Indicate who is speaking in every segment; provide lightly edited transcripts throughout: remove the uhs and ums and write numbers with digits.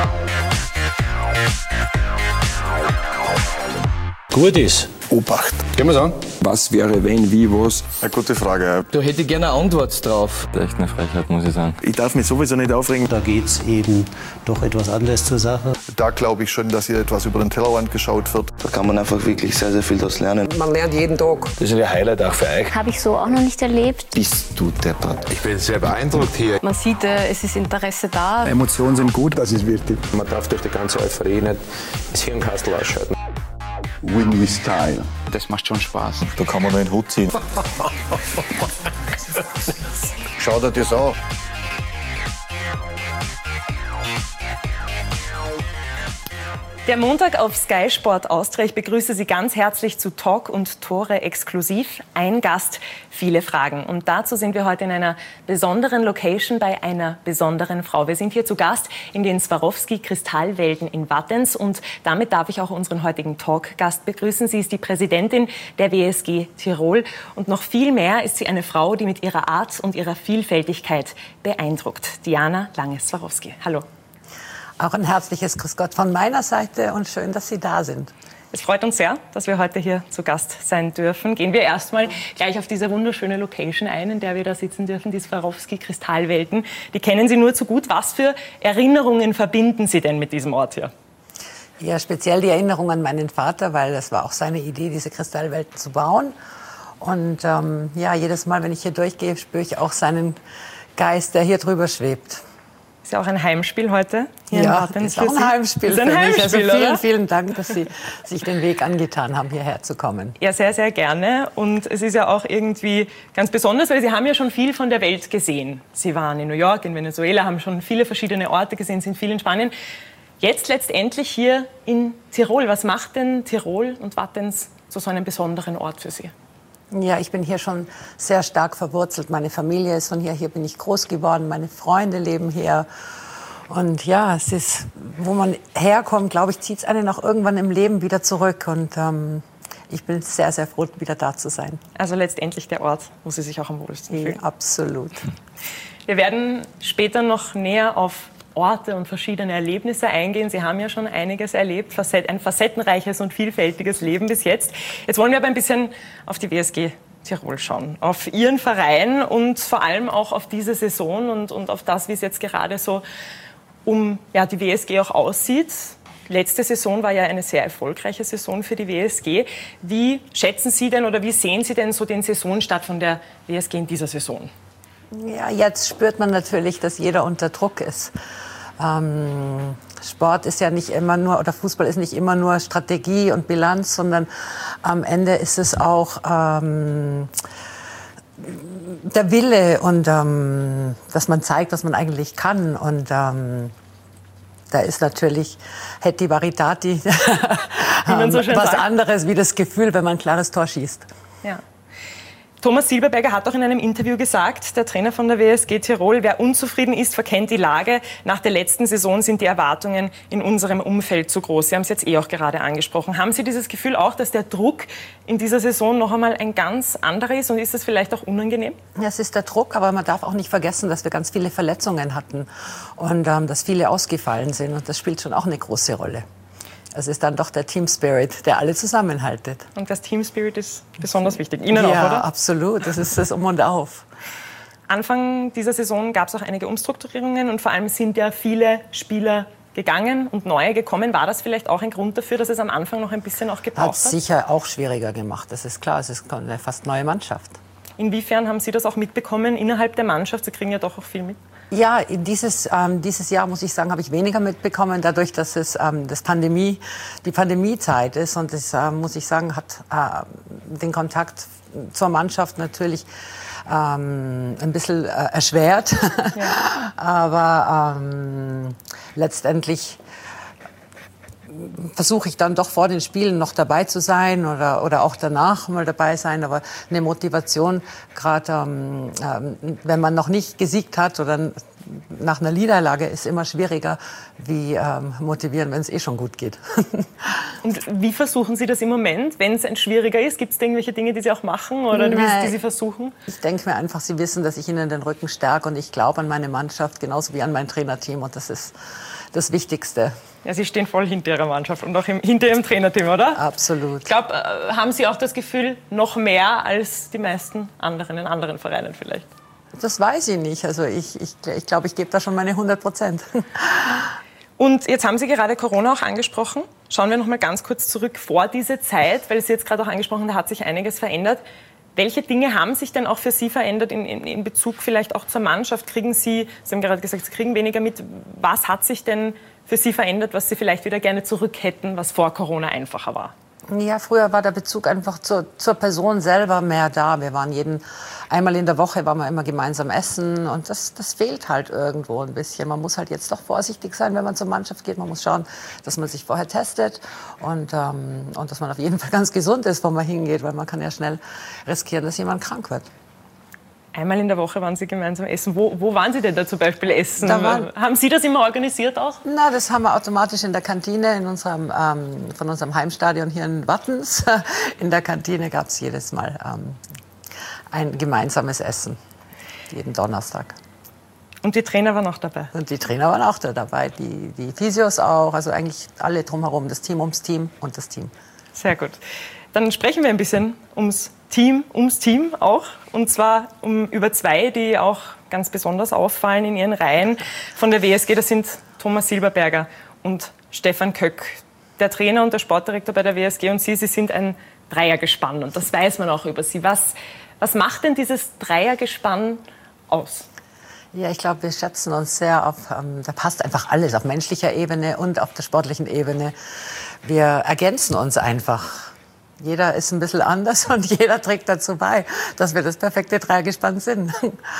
Speaker 1: Gut ist.
Speaker 2: Obacht.
Speaker 1: Können wir sagen?
Speaker 3: Was wäre, wenn, wie, was?
Speaker 2: Eine gute Frage.
Speaker 1: Da hätte ich gerne eine Antwort drauf.
Speaker 4: Echt eine Frechheit, muss ich sagen.
Speaker 2: Ich darf mich sowieso nicht aufregen.
Speaker 5: Da geht es eben doch etwas anders zur Sache.
Speaker 2: Da glaube ich schon, dass hier etwas über den Tellerrand geschaut wird.
Speaker 3: Da kann man einfach wirklich sehr, sehr viel daraus lernen.
Speaker 6: Man lernt jeden Tag.
Speaker 1: Das ist ein Highlight auch für euch.
Speaker 7: Habe ich so auch noch nicht erlebt.
Speaker 3: Bist du deppert?
Speaker 4: Ich bin sehr beeindruckt hier.
Speaker 8: Man sieht, es ist Interesse da.
Speaker 2: Emotionen sind gut, das ist wichtig.
Speaker 4: Man darf durch die ganze Euphorie nicht das Hirnkastel ausschalten.
Speaker 3: Win with Style.
Speaker 4: Das macht schon Spaß.
Speaker 3: Da kann man nur den Hut ziehen.
Speaker 2: Schau dir das an.
Speaker 8: Der Montag auf Sky Sport Austria. Ich begrüße Sie ganz herzlich zu Talk und Tore exklusiv. Ein Gast, viele Fragen. Und dazu sind wir heute in einer besonderen Location bei einer besonderen Frau. Wir sind hier zu Gast in den Swarovski-Kristallwelten in Wattens. Und damit darf ich auch unseren heutigen Talk-Gast begrüßen. Sie ist die Präsidentin der WSG Tirol. Und noch viel mehr ist sie eine Frau, die mit ihrer Art und ihrer Vielfältigkeit beeindruckt. Diana Lange-Swarovski. Hallo.
Speaker 6: Auch ein herzliches Grüß Gott von meiner Seite und schön, dass Sie da sind.
Speaker 8: Es freut uns sehr, dass wir heute hier zu Gast sein dürfen. Gehen wir erstmal gleich auf diese wunderschöne Location ein, in der wir da sitzen dürfen, die Swarovski-Kristallwelten. Die kennen Sie nur zu gut. Was für Erinnerungen verbinden Sie denn mit diesem Ort hier?
Speaker 6: Ja, speziell die Erinnerung an meinen Vater, weil das war auch seine Idee, diese Kristallwelten zu bauen. Und ja, jedes Mal, wenn ich hier durchgehe, spüre ich auch seinen Geist, der hier drüber schwebt.
Speaker 8: Ist ja auch ein Heimspiel heute hier in Wattens.
Speaker 6: Ist auch ein Heimspiel
Speaker 8: für mich.
Speaker 6: Also vielen, vielen Dank, dass Sie sich den Weg angetan haben, hierher zu kommen.
Speaker 8: Ja, sehr, sehr gerne. Und es ist ja auch irgendwie ganz besonders, weil Sie haben ja schon viel von der Welt gesehen. Sie waren in New York, in Venezuela, haben schon viele verschiedene Orte gesehen, sind viel in Spanien. Jetzt letztendlich hier in Tirol. Was macht denn Tirol und Wattens zu so einem besonderen Ort für Sie?
Speaker 6: Ja, ich bin hier schon sehr stark verwurzelt. Meine Familie ist von hier. Hier bin ich groß geworden. Meine Freunde leben hier. Und ja, es ist, wo man herkommt, glaube ich, zieht es einen auch irgendwann im Leben wieder zurück. Und ich bin sehr, sehr froh, wieder da zu sein.
Speaker 8: Also letztendlich der Ort, wo Sie sich auch am wohlsten fühlen.
Speaker 6: Ja, absolut.
Speaker 8: Wir werden später noch näher auf Orte und verschiedene Erlebnisse eingehen. Sie haben ja schon einiges erlebt, ein facettenreiches und vielfältiges Leben bis jetzt. Jetzt wollen wir aber ein bisschen auf die WSG Tirol schauen, auf Ihren Verein und vor allem auch auf diese Saison und auf das, wie es jetzt gerade so um die WSG auch aussieht. Letzte Saison war ja eine sehr erfolgreiche Saison für die WSG. Wie schätzen Sie denn oder wie sehen Sie denn so den Saisonstart von der WSG in dieser Saison?
Speaker 6: Ja, jetzt spürt man natürlich, dass jeder unter Druck ist. Sport ist ja nicht immer nur, oder Fußball ist nicht immer nur Strategie und Bilanz, sondern am Ende ist es auch der Wille und dass man zeigt, was man eigentlich kann. Und da ist natürlich Hetty Baritati
Speaker 8: so schön
Speaker 6: was
Speaker 8: sagt.
Speaker 6: anderes wie das Gefühl, wenn man ein klares Tor schießt.
Speaker 8: Ja. Thomas Silberberger hat auch in einem Interview gesagt, der Trainer von der WSG Tirol, wer unzufrieden ist, verkennt die Lage. Nach der letzten Saison sind die Erwartungen in unserem Umfeld zu groß. Sie haben es jetzt auch gerade angesprochen. Haben Sie dieses Gefühl auch, dass der Druck in dieser Saison noch einmal ein ganz anderer ist und ist das vielleicht auch unangenehm?
Speaker 6: Ja, es ist der Druck, aber man darf auch nicht vergessen, dass wir ganz viele Verletzungen hatten und dass viele ausgefallen sind und das spielt schon auch eine große Rolle. Es ist dann doch der Team Spirit, der alle zusammenhaltet.
Speaker 8: Und das Team Spirit ist besonders wichtig. Ihnen auch, oder?
Speaker 6: Ja, absolut. Das ist das Um und Auf.
Speaker 8: Anfang dieser Saison gab es auch einige Umstrukturierungen und vor allem sind ja viele Spieler gegangen und neue gekommen. War das vielleicht auch ein Grund dafür, dass es am Anfang noch ein bisschen auch gebraucht hat?
Speaker 6: Hat sicher auch schwieriger gemacht, das ist klar. Es ist eine fast neue Mannschaft.
Speaker 8: Inwiefern haben Sie das auch mitbekommen innerhalb der Mannschaft? Sie kriegen ja doch auch viel mit.
Speaker 6: Ja, dieses Jahr, muss ich sagen, habe ich weniger mitbekommen, dadurch, dass es die Pandemiezeit ist. Und das, muss ich sagen, hat den Kontakt zur Mannschaft natürlich ein bisschen erschwert. Ja. Aber letztendlich versuche ich dann doch vor den Spielen noch dabei zu sein oder auch danach mal dabei sein. Aber eine Motivation, gerade wenn man noch nicht gesiegt hat oder nach einer Niederlage ist immer schwieriger wie motivieren, wenn es eh schon gut geht.
Speaker 8: Und wie versuchen Sie das im Moment, wenn es ein schwieriger ist? Gibt es irgendwelche Dinge, die Sie auch machen oder die Sie versuchen?
Speaker 6: Ich denke mir einfach, Sie wissen, dass ich Ihnen den Rücken stärke und ich glaube an meine Mannschaft genauso wie an mein Trainerteam und das ist das Wichtigste.
Speaker 8: Ja, Sie stehen voll hinter Ihrer Mannschaft und auch hinter Ihrem Trainerteam, oder?
Speaker 6: Absolut.
Speaker 8: Ich glaube, haben Sie auch das Gefühl, noch mehr als die meisten anderen in anderen Vereinen vielleicht?
Speaker 6: Das weiß ich nicht. Also ich glaube, ich gebe da schon meine 100%.
Speaker 8: Und jetzt haben Sie gerade Corona auch angesprochen. Schauen wir noch mal ganz kurz zurück vor diese Zeit, weil Sie jetzt gerade auch angesprochen haben, da hat sich einiges verändert. Welche Dinge haben sich denn auch für Sie verändert in Bezug vielleicht auch zur Mannschaft? Kriegen Sie haben gerade gesagt, Sie kriegen weniger mit. Was hat sich denn für Sie verändert, was Sie vielleicht wieder gerne zurück hätten, was vor Corona einfacher war?
Speaker 6: Ja, früher war der Bezug einfach zur Person selber mehr da. Wir waren einmal in der Woche waren wir immer gemeinsam essen und das fehlt halt irgendwo ein bisschen. Man muss halt jetzt doch vorsichtig sein, wenn man zur Mannschaft geht. Man muss schauen, dass man sich vorher testet und dass man auf jeden Fall ganz gesund ist, wo man hingeht, weil man kann ja schnell riskieren, dass jemand krank wird.
Speaker 8: Einmal in der Woche waren Sie gemeinsam essen. Wo waren Sie denn da zum Beispiel essen? Haben Sie das immer organisiert auch?
Speaker 6: Na, das haben wir automatisch in der Kantine von unserem Heimstadion hier in Wattens. In der Kantine gab es jedes Mal ein gemeinsames Essen, jeden Donnerstag.
Speaker 8: Und die Trainer waren auch dabei?
Speaker 6: Und die Trainer waren auch dabei, die Physios auch, also eigentlich alle drumherum, das Team ums Team und das Team.
Speaker 8: Sehr gut. Dann sprechen wir ein bisschen ums Team auch. Und zwar über zwei, die auch ganz besonders auffallen in ihren Reihen von der WSG. Das sind Thomas Silberberger und Stefan Köck. Der Trainer und der Sportdirektor bei der WSG und Sie sind ein Dreiergespann. Und das weiß man auch über Sie. Was macht denn dieses Dreiergespann aus?
Speaker 6: Ja, ich glaube, wir schätzen uns sehr auf, da passt einfach alles, auf menschlicher Ebene und auf der sportlichen Ebene. Wir ergänzen uns einfach. Jeder ist ein bisschen anders und jeder trägt dazu bei, dass wir das perfekte Dreiergespann sind.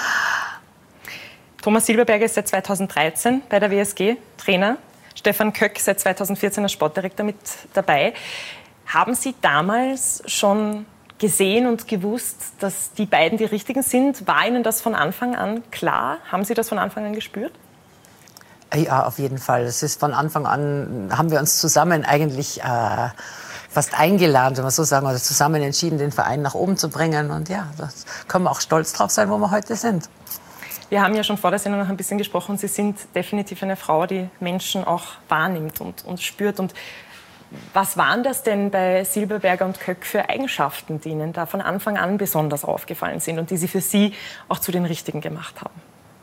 Speaker 8: Thomas Silberberger ist seit 2013 bei der WSG Trainer. Stefan Köck seit 2014 als Sportdirektor mit dabei. Haben Sie damals schon gesehen und gewusst, dass die beiden die Richtigen sind? War Ihnen das von Anfang an klar? Haben Sie das von Anfang an gespürt?
Speaker 6: Ja, auf jeden Fall. Das ist von Anfang an, haben wir uns zusammen eigentlich fast eingeladen, wenn man so sagen, oder zusammen entschieden, den Verein nach oben zu bringen. Und ja, da können wir auch stolz drauf sein, wo wir heute sind.
Speaker 8: Wir haben ja schon vor der Sendung noch ein bisschen gesprochen. Sie sind definitiv eine Frau, die Menschen auch wahrnimmt und spürt. Und was waren das denn bei Silberberger und Köck für Eigenschaften, die Ihnen da von Anfang an besonders aufgefallen sind und die Sie für Sie auch zu den Richtigen gemacht haben?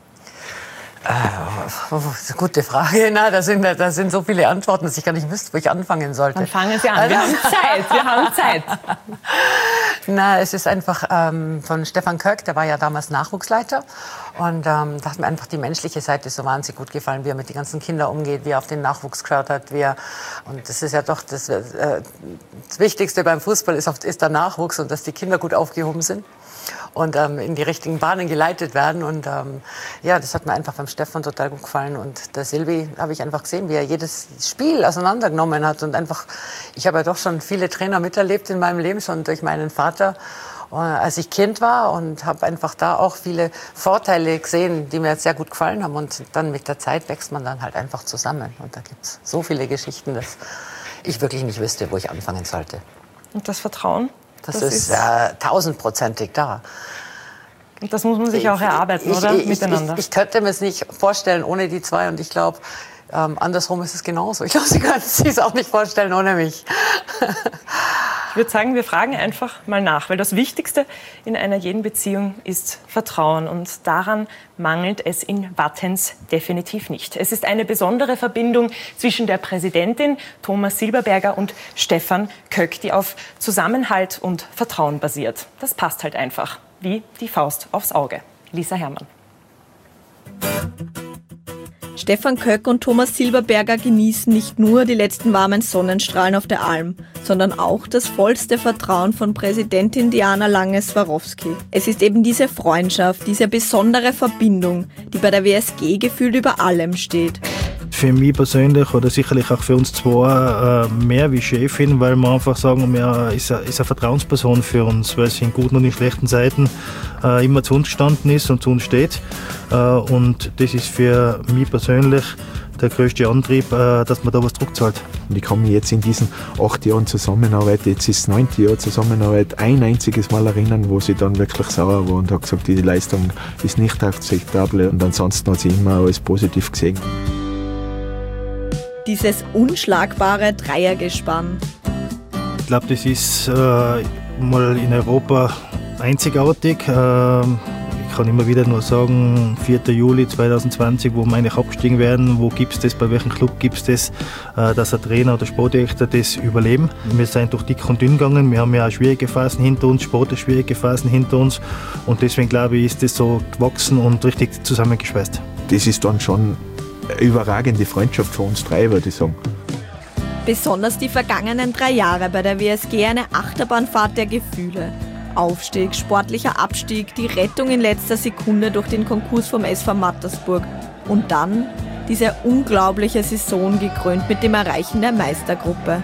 Speaker 6: Das ist eine gute Frage. Na, da sind so viele Antworten, dass ich gar nicht wüsste, wo ich anfangen sollte.
Speaker 8: Dann fangen Sie an. Wir haben Zeit.
Speaker 6: Na, es ist einfach von Stefan Köck, der war ja damals Nachwuchsleiter. Und da hat mir einfach die menschliche Seite so wahnsinnig gut gefallen, wie er mit den ganzen Kindern umgeht, wie er auf den Nachwuchs geschaut hat. Und das ist ja doch das Wichtigste beim Fußball ist der Nachwuchs und dass die Kinder gut aufgehoben sind und in die richtigen Bahnen geleitet werden. Und ja, das hat mir einfach beim Stefan total gut gefallen. Und der Silvi habe ich einfach gesehen, wie er jedes Spiel auseinandergenommen hat. Und einfach, ich habe ja doch schon viele Trainer miterlebt in meinem Leben, schon durch meinen Vater, als ich Kind war. Und habe einfach da auch viele Vorteile gesehen, die mir jetzt sehr gut gefallen haben. Und dann mit der Zeit wächst man dann halt einfach zusammen. Und da gibt es so viele Geschichten, dass ich wirklich nicht wüsste, wo ich anfangen sollte.
Speaker 8: Und das Vertrauen?
Speaker 6: Das ist 1000%ig da.
Speaker 8: Und das muss man sich auch erarbeiten, oder? Miteinander.
Speaker 6: Ich könnte mir es nicht vorstellen ohne die zwei. Und ich glaube, andersrum ist es genauso. Ich glaube, Sie können es sich auch nicht vorstellen ohne mich.
Speaker 8: Ich würde sagen, wir fragen einfach mal nach, weil das Wichtigste in einer jeden Beziehung ist Vertrauen. Und daran mangelt es in Wattens definitiv nicht. Es ist eine besondere Verbindung zwischen der Präsidentin Thomas Silberberger und Stefan Köck, die auf Zusammenhalt und Vertrauen basiert. Das passt halt einfach, wie die Faust aufs Auge. Lisa Herrmann.
Speaker 7: Stefan Köck und Thomas Silberberger genießen nicht nur die letzten warmen Sonnenstrahlen auf der Alm, sondern auch das vollste Vertrauen von Präsidentin Diana Lange-Swarovski. Es ist eben diese Freundschaft, diese besondere Verbindung, die bei der WSG gefühlt über allem steht.
Speaker 9: Für mich persönlich oder sicherlich auch für uns zwei mehr wie Chefin, weil wir einfach sagen, er ist eine Vertrauensperson für uns, weil sie in guten und in schlechten Zeiten immer zu uns gestanden ist und zu uns steht. Und das ist für mich persönlich der größte Antrieb, dass man da was zurückzahlt.
Speaker 10: Und ich kann mich jetzt in diesen 8 Jahren Zusammenarbeit, jetzt ist das 9. Jahr Zusammenarbeit, ein einziges Mal erinnern, wo sie dann wirklich sauer war und hat gesagt, die Leistung ist nicht akzeptabel, und ansonsten hat sie immer alles positiv gesehen.
Speaker 7: Dieses unschlagbare Dreiergespann.
Speaker 9: Ich glaube, das ist mal in Europa einzigartig. Ich kann immer wieder nur sagen, 4. Juli 2020, wo wir eigentlich abgestiegen werden, wo gibt es das, bei welchem Club gibt es das, dass ein Trainer oder Sportdirektor das überleben. Wir sind durch dick und dünn gegangen, wir haben ja auch schwierige Phasen hinter uns, sportlich schwierige Phasen hinter uns, und deswegen glaube ich, ist das so gewachsen und richtig zusammengeschweißt.
Speaker 10: Das ist dann schon eine überragende Freundschaft für uns drei, würde ich sagen.
Speaker 7: Besonders die vergangenen 3 Jahre bei der WSG eine Achterbahnfahrt der Gefühle. Aufstieg, sportlicher Abstieg, die Rettung in letzter Sekunde durch den Konkurs vom SV Mattersburg und dann diese unglaubliche Saison gekrönt mit dem Erreichen der Meistergruppe.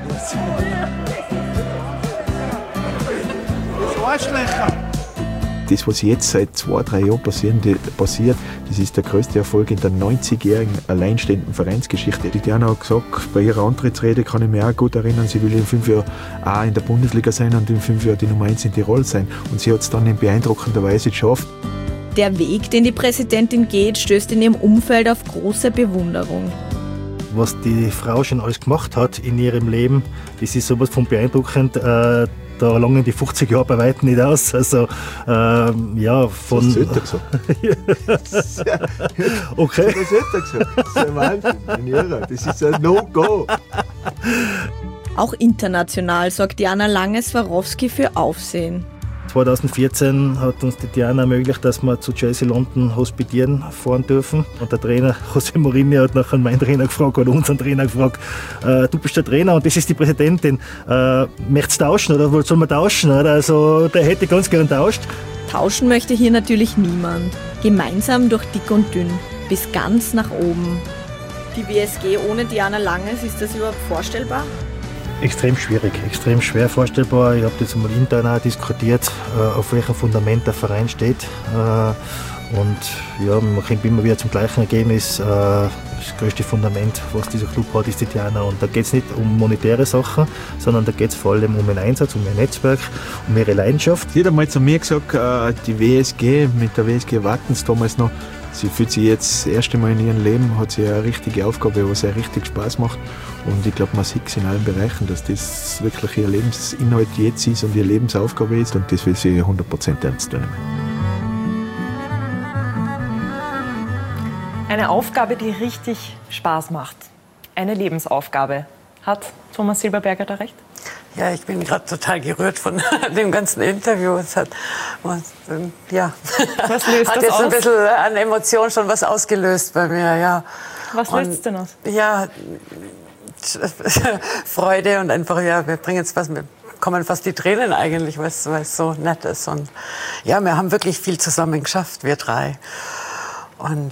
Speaker 10: Das, was jetzt seit 2-3 Jahren passiert, das ist der größte Erfolg in der 90-jährigen alleinstehenden Vereinsgeschichte. Die Diana hat gesagt, bei ihrer Antrittsrede kann ich mich auch gut erinnern, sie will in 5 Jahren auch in der Bundesliga sein und in 5 Jahren die Nummer 1 in Tirol sein. Und sie hat es dann in beeindruckender Weise geschafft.
Speaker 7: Der Weg, den die Präsidentin geht, stößt in ihrem Umfeld auf große Bewunderung.
Speaker 9: Was die Frau schon alles gemacht hat in ihrem Leben, das ist sowas von beeindruckend. Da langen die 50 Jahre bei weitem nicht aus. Also, ja, von.
Speaker 10: Das hast du
Speaker 9: okay.
Speaker 10: Das hat er gesagt. Das ist ein Wahnsinn. Das ist ein No-Go.
Speaker 7: Auch international sorgt Diana Lange-Swarovski für Aufsehen.
Speaker 9: 2014 hat uns die Diana ermöglicht, dass wir zu Chelsea London hospitieren fahren dürfen. Und der Trainer José Mourinho hat nachher meinen Trainer gefragt oder unseren Trainer gefragt, du bist der Trainer und das ist die Präsidentin, möchtest du tauschen oder soll man tauschen? Oder? Also der hätte ganz gern tauscht.
Speaker 7: Tauschen möchte hier natürlich niemand. Gemeinsam durch dick und dünn, bis ganz nach oben. Die WSG ohne Diana Langes, ist das überhaupt vorstellbar?
Speaker 9: Extrem schwierig, extrem schwer vorstellbar. Ich habe das einmal intern auch diskutiert, auf welchem Fundament der Verein steht. Und ja, man kommt immer wieder zum gleichen Ergebnis. Das größte Fundament, was dieser Club hat, ist die Diana. Und da geht es nicht um monetäre Sachen, sondern da geht es vor allem um ihren Einsatz, um ihr Netzwerk, um ihre Leidenschaft.
Speaker 10: Sie hat einmal zu mir gesagt, die WSG, mit der WSG Wattens damals noch, sie fühlt sich jetzt das erste Mal in ihrem Leben, hat sie eine richtige Aufgabe, was ihr richtig Spaß macht. Und ich glaube, man sieht es in allen Bereichen, dass das wirklich ihr Lebensinhalt jetzt ist und ihre Lebensaufgabe ist. Und das will sie 100% ernst nehmen.
Speaker 8: Eine Aufgabe, die richtig Spaß macht. Eine Lebensaufgabe. Hat Thomas Silberberger da recht?
Speaker 6: Ja, ich bin gerade total gerührt von dem ganzen Interview. Es hat, ja,
Speaker 8: was löst
Speaker 6: hat
Speaker 8: das
Speaker 6: jetzt
Speaker 8: aus?
Speaker 6: ein bisschen an Emotionen schon was ausgelöst bei mir, ja.
Speaker 8: Was löst es denn aus?
Speaker 6: Ja, Freude und einfach, ja, wir bringen jetzt was mit. Kommen fast die Tränen eigentlich, weil es so nett ist. Und ja, wir haben wirklich viel zusammen geschafft, wir drei. Und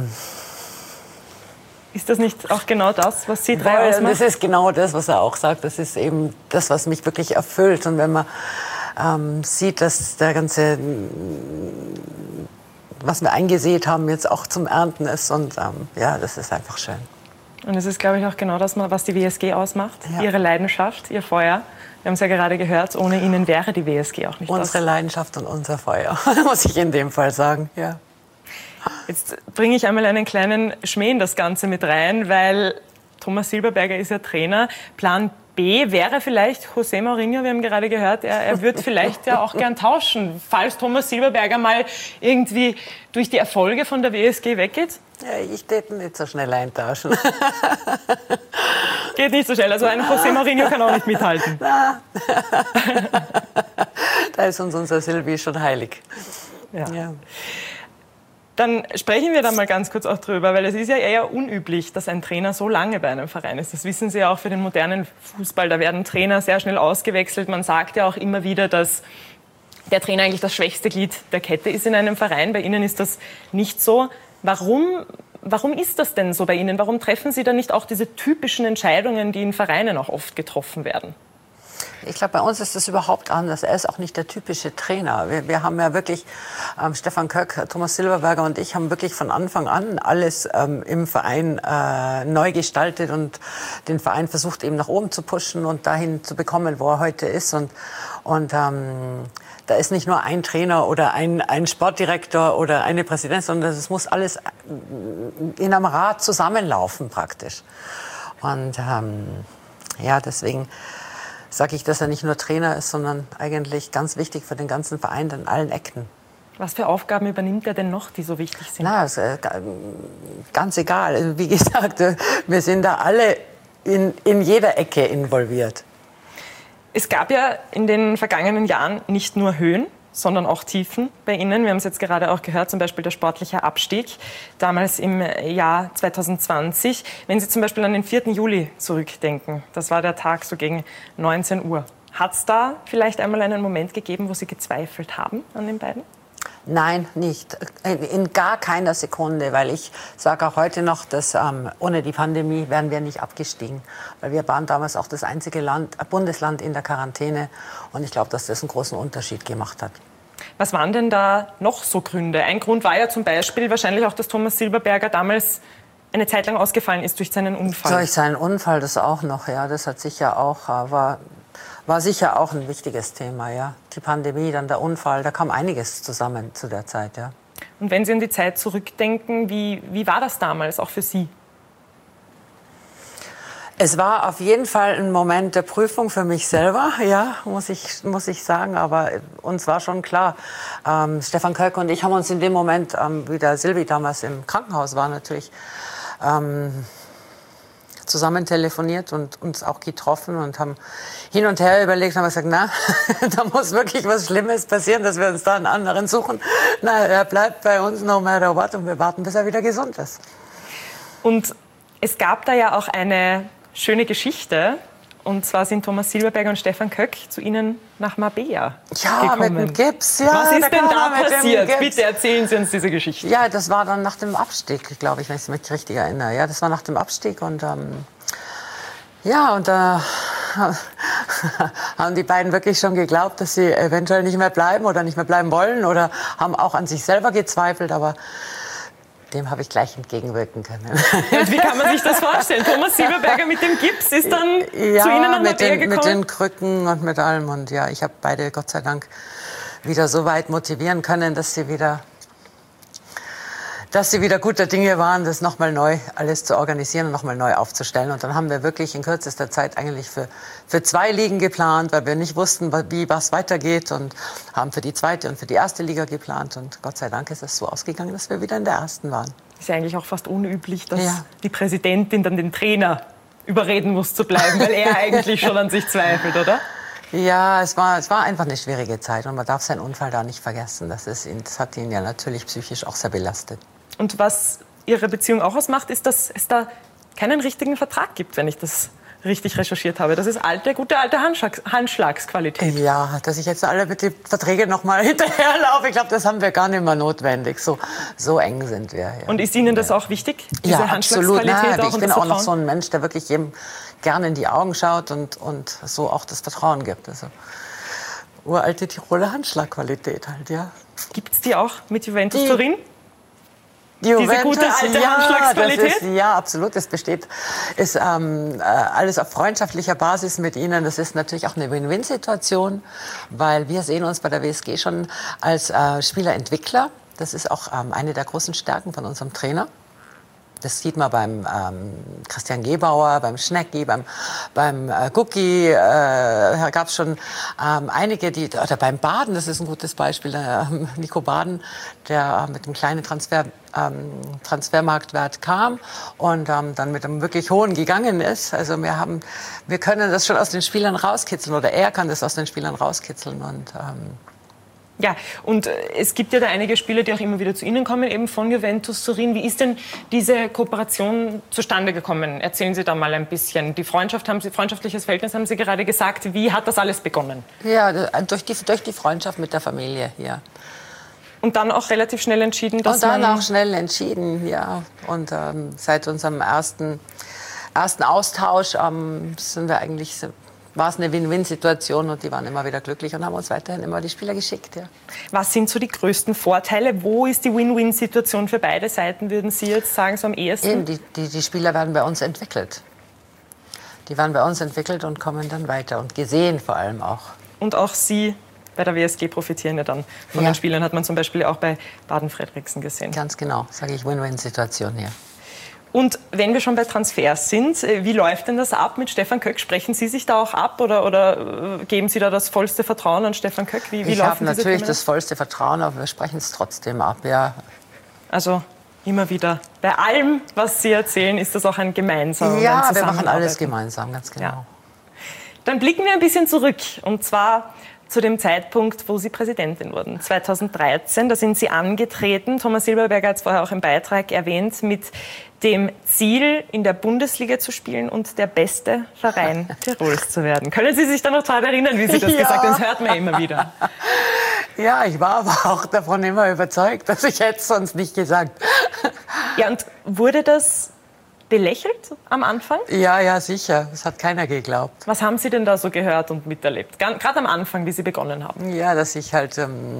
Speaker 8: ist das nicht auch genau das, was Sie drei ausmacht?
Speaker 6: Das ist genau das, was er auch sagt. Das ist eben das, was mich wirklich erfüllt. Und wenn man sieht, dass der ganze, was wir eingesät haben, jetzt auch zum Ernten ist. Und ja, das ist einfach schön.
Speaker 8: Und es ist, glaube ich, auch genau das, was die WSG ausmacht.
Speaker 6: Ja.
Speaker 8: Ihre Leidenschaft, Ihr Feuer. Wir haben es ja gerade gehört, ohne Ihnen wäre die WSG auch nicht
Speaker 6: unsere Leidenschaft und unser Feuer, muss ich in dem Fall sagen, ja.
Speaker 8: Jetzt bringe ich einmal einen kleinen Schmäh in das Ganze mit rein, weil Thomas Silberberger ist ja Trainer. Plan B wäre vielleicht José Mourinho, wir haben gerade gehört, er würde vielleicht ja auch gern tauschen, falls Thomas Silberberger mal irgendwie durch die Erfolge von der WSG weggeht.
Speaker 6: Ja, ich täte nicht so schnell eintauschen.
Speaker 8: Geht nicht so schnell, also ein José Mourinho kann auch nicht mithalten.
Speaker 6: Da ist uns unser Silvi schon heilig.
Speaker 8: Ja. Dann sprechen wir da mal ganz kurz auch drüber, weil es ist ja eher unüblich, dass ein Trainer so lange bei einem Verein ist. Das wissen Sie ja auch für den modernen Fußball. Da werden Trainer sehr schnell ausgewechselt. Man sagt ja auch immer wieder, dass der Trainer eigentlich das schwächste Glied der Kette ist in einem Verein. Bei Ihnen ist das nicht so. Warum Warum ist das denn so bei Ihnen? Warum treffen Sie dann nicht auch diese typischen Entscheidungen, die in Vereinen auch oft getroffen werden?
Speaker 6: Ich glaube, bei uns ist das überhaupt anders. Er ist auch nicht der typische Trainer. Wir haben ja wirklich, Stefan Köck, Thomas Silberberger und ich haben wirklich von Anfang an alles im Verein neu gestaltet und den Verein versucht eben nach oben zu pushen und dahin zu bekommen, wo er heute ist. Und da ist nicht nur ein Trainer oder ein Sportdirektor oder eine Präsidentin, sondern es muss alles in einem Rat zusammenlaufen praktisch. Und ja, deswegen sage ich, dass er nicht nur Trainer ist, sondern eigentlich ganz wichtig für den ganzen Verein an allen Ecken.
Speaker 8: Was für Aufgaben übernimmt er denn noch, die so wichtig sind?
Speaker 6: Na, ganz egal. Also, wie gesagt, wir sind da alle in jeder Ecke involviert.
Speaker 8: Es gab ja in den vergangenen Jahren nicht nur Höhen, sondern auch Tiefen bei Ihnen. Wir haben es jetzt gerade auch gehört, zum Beispiel der sportliche Abstieg, damals im Jahr 2020. Wenn Sie zum Beispiel an den 4. Juli zurückdenken, das war der Tag so gegen 19 Uhr. Hat es da vielleicht einmal einen Moment gegeben, wo Sie gezweifelt haben an den beiden?
Speaker 6: Nein, nicht. In gar keiner Sekunde, weil ich sage auch heute noch, dass ohne die Pandemie wären wir nicht abgestiegen. Weil wir waren damals auch das einzige Bundesland in der Quarantäne. Und ich glaube, dass das einen großen Unterschied gemacht hat.
Speaker 8: Was waren denn da noch so Gründe? Ein Grund war ja zum Beispiel wahrscheinlich auch, dass Thomas Silberberger damals eine Zeit lang ausgefallen ist durch seinen Unfall.
Speaker 6: Durch seinen Unfall, das auch noch, ja. Das hat sicher auch, war sicher auch ein wichtiges Thema, ja. Die Pandemie, dann der Unfall, da kam einiges zusammen zu der Zeit, ja.
Speaker 8: Und wenn Sie an die Zeit zurückdenken, wie war das damals auch für Sie?
Speaker 6: Es war auf jeden Fall ein Moment der Prüfung für mich selber, ja, muss ich sagen. Aber uns war schon klar, Stefan Köck und ich haben uns in dem Moment, wie der Silvi damals im Krankenhaus war, natürlich zusammen telefoniert und uns auch getroffen und haben hin und her überlegt, haben gesagt, na, da muss wirklich was Schlimmes passieren, dass wir uns da einen anderen suchen. Na, er bleibt bei uns no matter what und wir warten, bis er wieder gesund ist.
Speaker 8: Und es gab da ja auch eine schöne Geschichte. Und zwar sind Thomas Silberberger und Stefan Köck zu Ihnen nach Marbella gekommen.
Speaker 6: Mit dem Gips. Ja,
Speaker 8: was ist denn da passiert? Bitte erzählen Sie uns diese Geschichte.
Speaker 6: Ja, das war dann nach dem Abstieg, glaube ich, wenn ich mich richtig erinnere. Ja, das war nach dem Abstieg und da haben die beiden wirklich schon geglaubt, dass sie eventuell nicht mehr bleiben oder nicht mehr bleiben wollen oder haben auch an sich selber gezweifelt, aber dem habe ich gleich entgegenwirken können.
Speaker 8: Und wie kann man sich das vorstellen? Thomas Silberberger mit dem Gips ist dann zu Ihnen nach Marbella gekommen?
Speaker 6: Mit den Krücken und mit allem. Und ja, ich habe beide, Gott sei Dank, wieder so weit motivieren können, dass sie wieder guter Dinge waren, das nochmal neu alles zu organisieren und nochmal neu aufzustellen. Und dann haben wir wirklich in kürzester Zeit eigentlich für 2 Ligen geplant, weil wir nicht wussten, wie was weitergeht und haben für die 2. und für die 1. Liga geplant. Und Gott sei Dank ist es so ausgegangen, dass wir wieder in der 1. waren.
Speaker 8: Ist ja eigentlich auch fast unüblich, dass die Präsidentin dann den Trainer überreden muss zu bleiben, weil er eigentlich schon an sich zweifelt, oder?
Speaker 6: Ja, es war einfach eine schwierige Zeit und man darf seinen Unfall da nicht vergessen. Das hat ihn ja natürlich psychisch auch sehr belastet.
Speaker 8: Und was Ihre Beziehung auch ausmacht, ist, dass es da keinen richtigen Vertrag gibt, wenn ich das richtig recherchiert habe. Das ist gute alte Handschlagsqualität.
Speaker 6: Ja, dass ich jetzt alle mit den Verträgen noch mal hinterherlaufe, ich glaube, das haben wir gar nicht mehr notwendig. So eng sind wir. Ja.
Speaker 8: Und ist Ihnen das auch wichtig, diese Handschlagsqualität?
Speaker 6: Absolut. Nein, ich bin auch noch so ein Mensch, der wirklich jedem gerne in die Augen schaut und so auch das Vertrauen gibt. Also uralte Tiroler Handschlagqualität halt, ja.
Speaker 8: Gibt es die auch mit Juventus Turin?
Speaker 6: Juventus,
Speaker 8: diese gute alte Handschlagsqualität?
Speaker 6: Ja, absolut. Das ist alles auf freundschaftlicher Basis mit Ihnen. Das ist natürlich auch eine Win-Win-Situation, weil wir sehen uns bei der WSG schon als Spielerentwickler. Das ist auch eine der großen Stärken von unserem Trainer. Das sieht man beim Christian Gebauer, beim Schnecki, beim Gucki. Gab es schon einige, oder beim Baden, das ist ein gutes Beispiel, Nico Baden, der mit einem kleinen Transfermarktwert kam und dann mit einem wirklich hohen gegangen ist. Also wir können das schon aus den Spielern rauskitzeln oder er kann das aus den Spielern rauskitzeln und
Speaker 8: ja, und es gibt ja da einige Spieler, die auch immer wieder zu Ihnen kommen, eben von Juventus Turin. Wie ist denn diese Kooperation zustande gekommen? Erzählen Sie da mal ein bisschen. Freundschaftliches Verhältnis haben Sie gerade gesagt. Wie hat das alles begonnen?
Speaker 6: Ja, durch die Freundschaft mit der Familie hier.
Speaker 8: Und dann auch relativ schnell entschieden, dass
Speaker 6: und dann auch schnell entschieden, ja. Und seit unserem ersten Austausch war es eine Win-Win-Situation und die waren immer wieder glücklich und haben uns weiterhin immer die Spieler geschickt. Ja.
Speaker 8: Was sind so die größten Vorteile? Wo ist die Win-Win-Situation für beide Seiten, würden Sie jetzt sagen, so am ehesten?
Speaker 6: Eben, die Spieler werden bei uns entwickelt. Die werden bei uns entwickelt und kommen dann weiter und gesehen vor allem auch.
Speaker 8: Und auch Sie bei der WSG profitieren ja dann von den Spielern, hat man zum Beispiel auch bei Baden-Fredriksen gesehen.
Speaker 6: Ganz genau, sage ich, Win-Win-Situation hier.
Speaker 8: Und wenn wir schon bei Transfers sind, wie läuft denn das ab mit Stefan Köck? Sprechen Sie sich da auch ab oder geben Sie da das vollste Vertrauen an Stefan Köck?
Speaker 6: Ich habe natürlich das vollste Vertrauen, aber wir sprechen es trotzdem ab, ja.
Speaker 8: Also immer wieder, bei allem, was Sie erzählen, ist das auch ein gemeinsamer
Speaker 6: Ja, wir machen alles gemeinsam, ganz genau.
Speaker 8: Ja. Dann blicken wir ein bisschen zurück, und zwar zu dem Zeitpunkt, wo Sie Präsidentin wurden. 2013, da sind Sie angetreten, Thomas Silberberger hat es vorher auch im Beitrag erwähnt, mit dem Ziel, in der Bundesliga zu spielen und der beste Verein Tirols zu werden. Können Sie sich da noch daran erinnern, wie Sie das gesagt haben? Das hört man immer wieder.
Speaker 6: Ja, ich war aber auch davon immer überzeugt, dass ich hätte es sonst nicht gesagt.
Speaker 8: Ja, und wurde das belächelt am Anfang?
Speaker 6: Ja, sicher. Das hat keiner geglaubt.
Speaker 8: Was haben Sie denn da so gehört und miterlebt? Gerade am Anfang, wie Sie begonnen haben.
Speaker 6: Ja, dass ich halt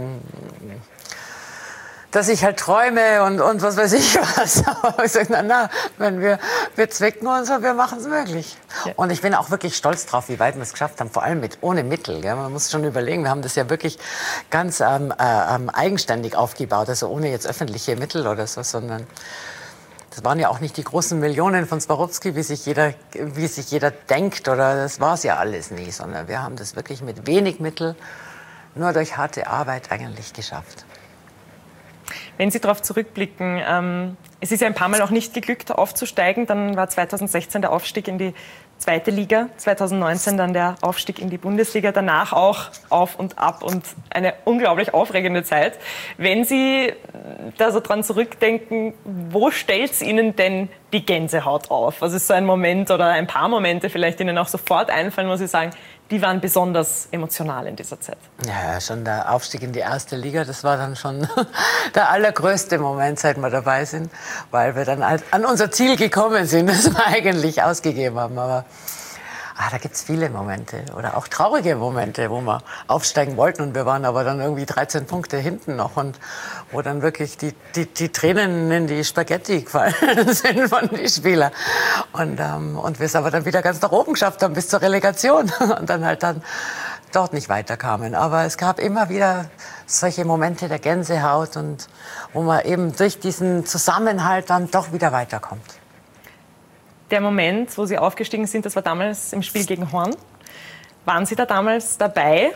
Speaker 6: träume und was weiß ich was. Aber ich sage, wenn wir zwicken uns und wir machen es möglich. Ja. Und ich bin auch wirklich stolz drauf, wie weit wir es geschafft haben, vor allem ohne Mittel. Gell? Man muss schon überlegen, wir haben das ja wirklich ganz eigenständig aufgebaut, also ohne jetzt öffentliche Mittel oder so, sondern das waren ja auch nicht die großen Millionen von Swarovski, wie sich jeder denkt, oder das war es ja alles nie, sondern wir haben das wirklich mit wenig Mittel, nur durch harte Arbeit eigentlich geschafft.
Speaker 8: Wenn Sie darauf zurückblicken, es ist ja ein paar Mal auch nicht geglückt, aufzusteigen. Dann war 2016 der Aufstieg in die zweite Liga, 2019 dann der Aufstieg in die Bundesliga, danach auch auf und ab und eine unglaublich aufregende Zeit. Wenn Sie da so dran zurückdenken, wo stellt es Ihnen denn die Gänsehaut auf? Was ist so ein Moment oder ein paar Momente vielleicht Ihnen auch sofort einfallen, wo Sie sagen, die waren besonders emotional in dieser Zeit?
Speaker 6: Ja, schon der Aufstieg in die erste Liga, das war dann schon der allergrößte Moment, seit wir dabei sind, weil wir dann an unser Ziel gekommen sind, das wir eigentlich ausgegeben haben. Aber da gibt es viele Momente oder auch traurige Momente, wo wir aufsteigen wollten und wir waren aber dann irgendwie 13 Punkte hinten noch und wo dann wirklich die Tränen in die Spaghetti gefallen sind von den Spielern. Und wir es aber dann wieder ganz nach oben geschafft haben bis zur Relegation und dann dort nicht weiterkamen. Aber es gab immer wieder solche Momente der Gänsehaut und wo man eben durch diesen Zusammenhalt dann doch wieder weiterkommt.
Speaker 8: Der Moment, wo Sie aufgestiegen sind, das war damals im Spiel gegen Horn. Waren Sie da damals dabei?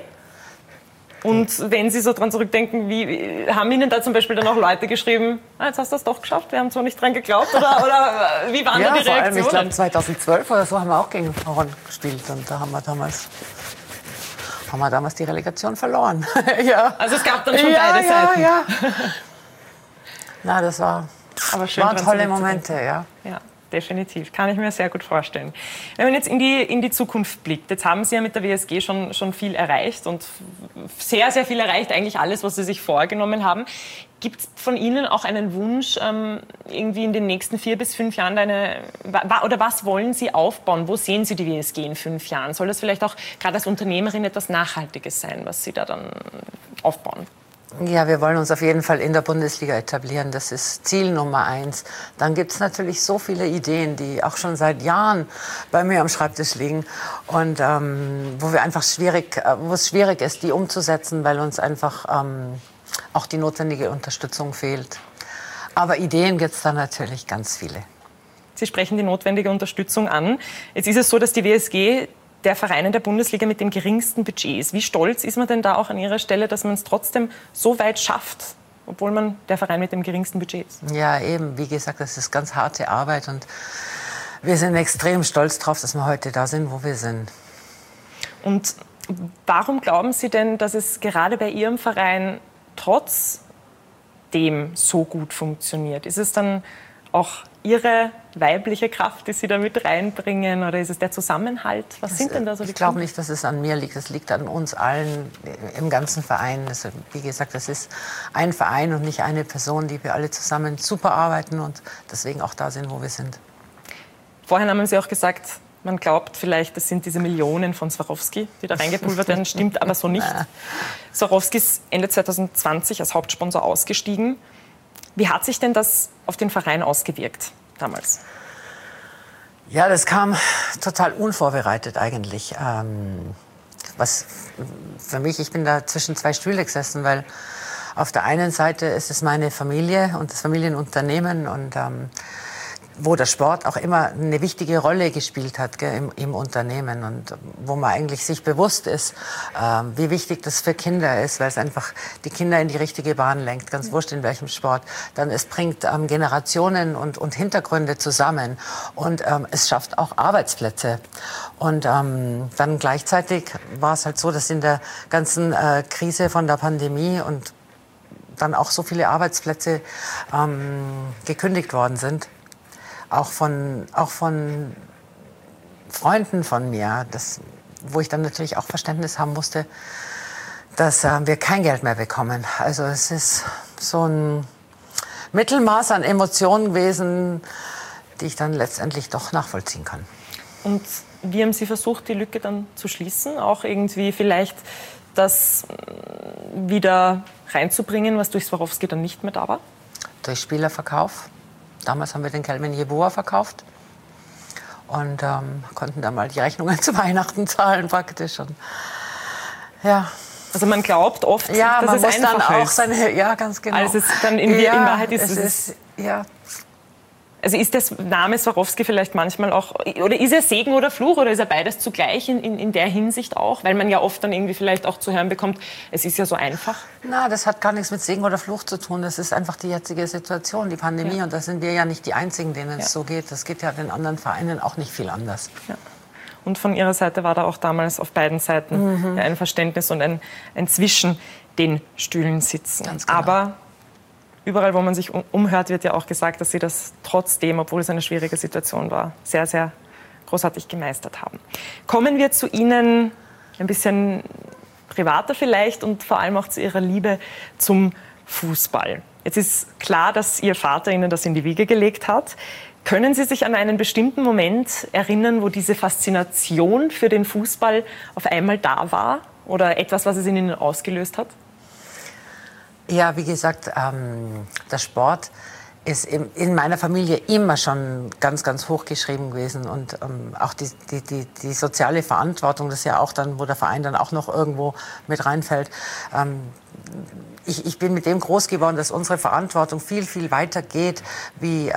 Speaker 8: Und wenn Sie so dran zurückdenken, haben Ihnen da zum Beispiel dann auch Leute geschrieben, jetzt hast du das doch geschafft, wir haben zwar nicht dran geglaubt, oder wie waren da die Reaktionen?
Speaker 6: Vor allem, ich glaube 2012 oder so haben wir auch gegen Horn gespielt und da haben wir damals die Relegation verloren. Ja.
Speaker 8: Also es gab dann schon beide Seiten.
Speaker 6: Ja. Na, das waren tolle Momente, ja.
Speaker 8: Definitiv, kann ich mir sehr gut vorstellen. Wenn man jetzt in die Zukunft blickt, jetzt haben Sie ja mit der WSG schon viel erreicht und sehr, sehr viel erreicht, eigentlich alles, was Sie sich vorgenommen haben. Gibt es von Ihnen auch einen Wunsch, irgendwie in den nächsten 4 bis 5 Jahren oder was wollen Sie aufbauen? Wo sehen Sie die WSG in 5 Jahren? Soll das vielleicht auch gerade als Unternehmerin etwas Nachhaltiges sein, was Sie da dann aufbauen?
Speaker 6: Ja, wir wollen uns auf jeden Fall in der Bundesliga etablieren. Das ist Ziel Nummer 1. Dann gibt es natürlich so viele Ideen, die auch schon seit Jahren bei mir am Schreibtisch liegen und wo es schwierig ist, die umzusetzen, weil uns einfach auch die notwendige Unterstützung fehlt. Aber Ideen gibt es da natürlich ganz viele.
Speaker 8: Sie sprechen die notwendige Unterstützung an. Jetzt ist es so, dass die WSG der Verein in der Bundesliga mit dem geringsten Budget ist. Wie stolz ist man denn da auch an Ihrer Stelle, dass man es trotzdem so weit schafft, obwohl man der Verein mit dem geringsten Budget ist?
Speaker 6: Ja, eben. Wie gesagt, das ist ganz harte Arbeit und wir sind extrem stolz drauf, dass wir heute da sind, wo wir sind.
Speaker 8: Und warum glauben Sie denn, dass es gerade bei Ihrem Verein trotzdem so gut funktioniert? Ist es dann auch Ihre weibliche Kraft, die Sie da mit reinbringen? Oder ist es der Zusammenhalt? Was sind denn da so die
Speaker 6: Ich glaube nicht, dass es an mir liegt. Es liegt an uns allen im ganzen Verein. Also, wie gesagt, das ist ein Verein und nicht eine Person, die wir alle zusammen super arbeiten und deswegen auch da sind, wo wir sind.
Speaker 8: Vorhin haben Sie auch gesagt, man glaubt vielleicht, das sind diese Millionen von Swarovski, die da reingepulvert werden. Stimmt aber so nicht. Swarovski ist Ende 2020 als Hauptsponsor ausgestiegen. Wie hat sich denn das auf den Verein ausgewirkt damals?
Speaker 6: Ja, das kam total unvorbereitet eigentlich. Was für mich, ich bin da zwischen zwei Stühle gesessen, weil auf der einen Seite ist es meine Familie und das Familienunternehmen und wo der Sport auch immer eine wichtige Rolle gespielt hat, gell, im Unternehmen und wo man eigentlich sich bewusst ist, wie wichtig das für Kinder ist, weil es einfach die Kinder in die richtige Bahn lenkt, ganz wurscht in welchem Sport. Dann es bringt Generationen und Hintergründe zusammen und es schafft auch Arbeitsplätze. Und dann gleichzeitig war es halt so, dass in der ganzen Krise von der Pandemie und dann auch so viele Arbeitsplätze gekündigt worden sind. Auch von Freunden von mir, wo ich dann natürlich auch Verständnis haben musste, dass wir kein Geld mehr bekommen. Also es ist so ein Mittelmaß an Emotionen gewesen, die ich dann letztendlich doch nachvollziehen kann.
Speaker 8: Und wie haben Sie versucht, die Lücke dann zu schließen? Auch irgendwie vielleicht das wieder reinzubringen, was durch Swarovski dann nicht mehr da war?
Speaker 6: Durch Spielerverkauf. Damals haben wir den Kelvin Yeboah verkauft und konnten dann mal die Rechnungen zu Weihnachten zahlen praktisch. Und, ja.
Speaker 8: Also man glaubt oft,
Speaker 6: ja,
Speaker 8: dass
Speaker 6: man
Speaker 8: es
Speaker 6: muss dann
Speaker 8: einfacher
Speaker 6: auch
Speaker 8: ist.
Speaker 6: Ja, ganz genau.
Speaker 8: Also es dann in Wahrheit ist es.
Speaker 6: Ja.
Speaker 8: Also ist der Name Swarovski vielleicht manchmal auch, oder ist er Segen oder Fluch, oder ist er beides zugleich in der Hinsicht auch? Weil man ja oft dann irgendwie vielleicht auch zu hören bekommt, es ist ja so einfach.
Speaker 6: Na, das hat gar nichts mit Segen oder Fluch zu tun. Das ist einfach die jetzige Situation, die Pandemie. Ja. Und da sind wir ja nicht die Einzigen, denen es so geht. Das geht ja den anderen Vereinen auch nicht viel anders.
Speaker 8: Ja. Und von Ihrer Seite war da auch damals auf beiden Seiten ein Verständnis und ein zwischen den Stühlen sitzen.
Speaker 6: Ganz genau.
Speaker 8: Aber überall, wo man sich umhört, wird ja auch gesagt, dass Sie das trotzdem, obwohl es eine schwierige Situation war, sehr, sehr großartig gemeistert haben. Kommen wir zu Ihnen ein bisschen privater vielleicht und vor allem auch zu Ihrer Liebe zum Fußball. Jetzt ist klar, dass Ihr Vater Ihnen das in die Wiege gelegt hat. Können Sie sich an einen bestimmten Moment erinnern, wo diese Faszination für den Fußball auf einmal da war? Oder etwas, was es in Ihnen ausgelöst hat?
Speaker 6: Ja, wie gesagt, der Sport ist in meiner Familie immer schon ganz, ganz hoch geschrieben gewesen. Und auch die soziale Verantwortung, das ist ja auch dann, wo der Verein dann auch noch irgendwo mit reinfällt. Ich bin mit dem groß geworden, dass unsere Verantwortung viel, viel weiter geht wie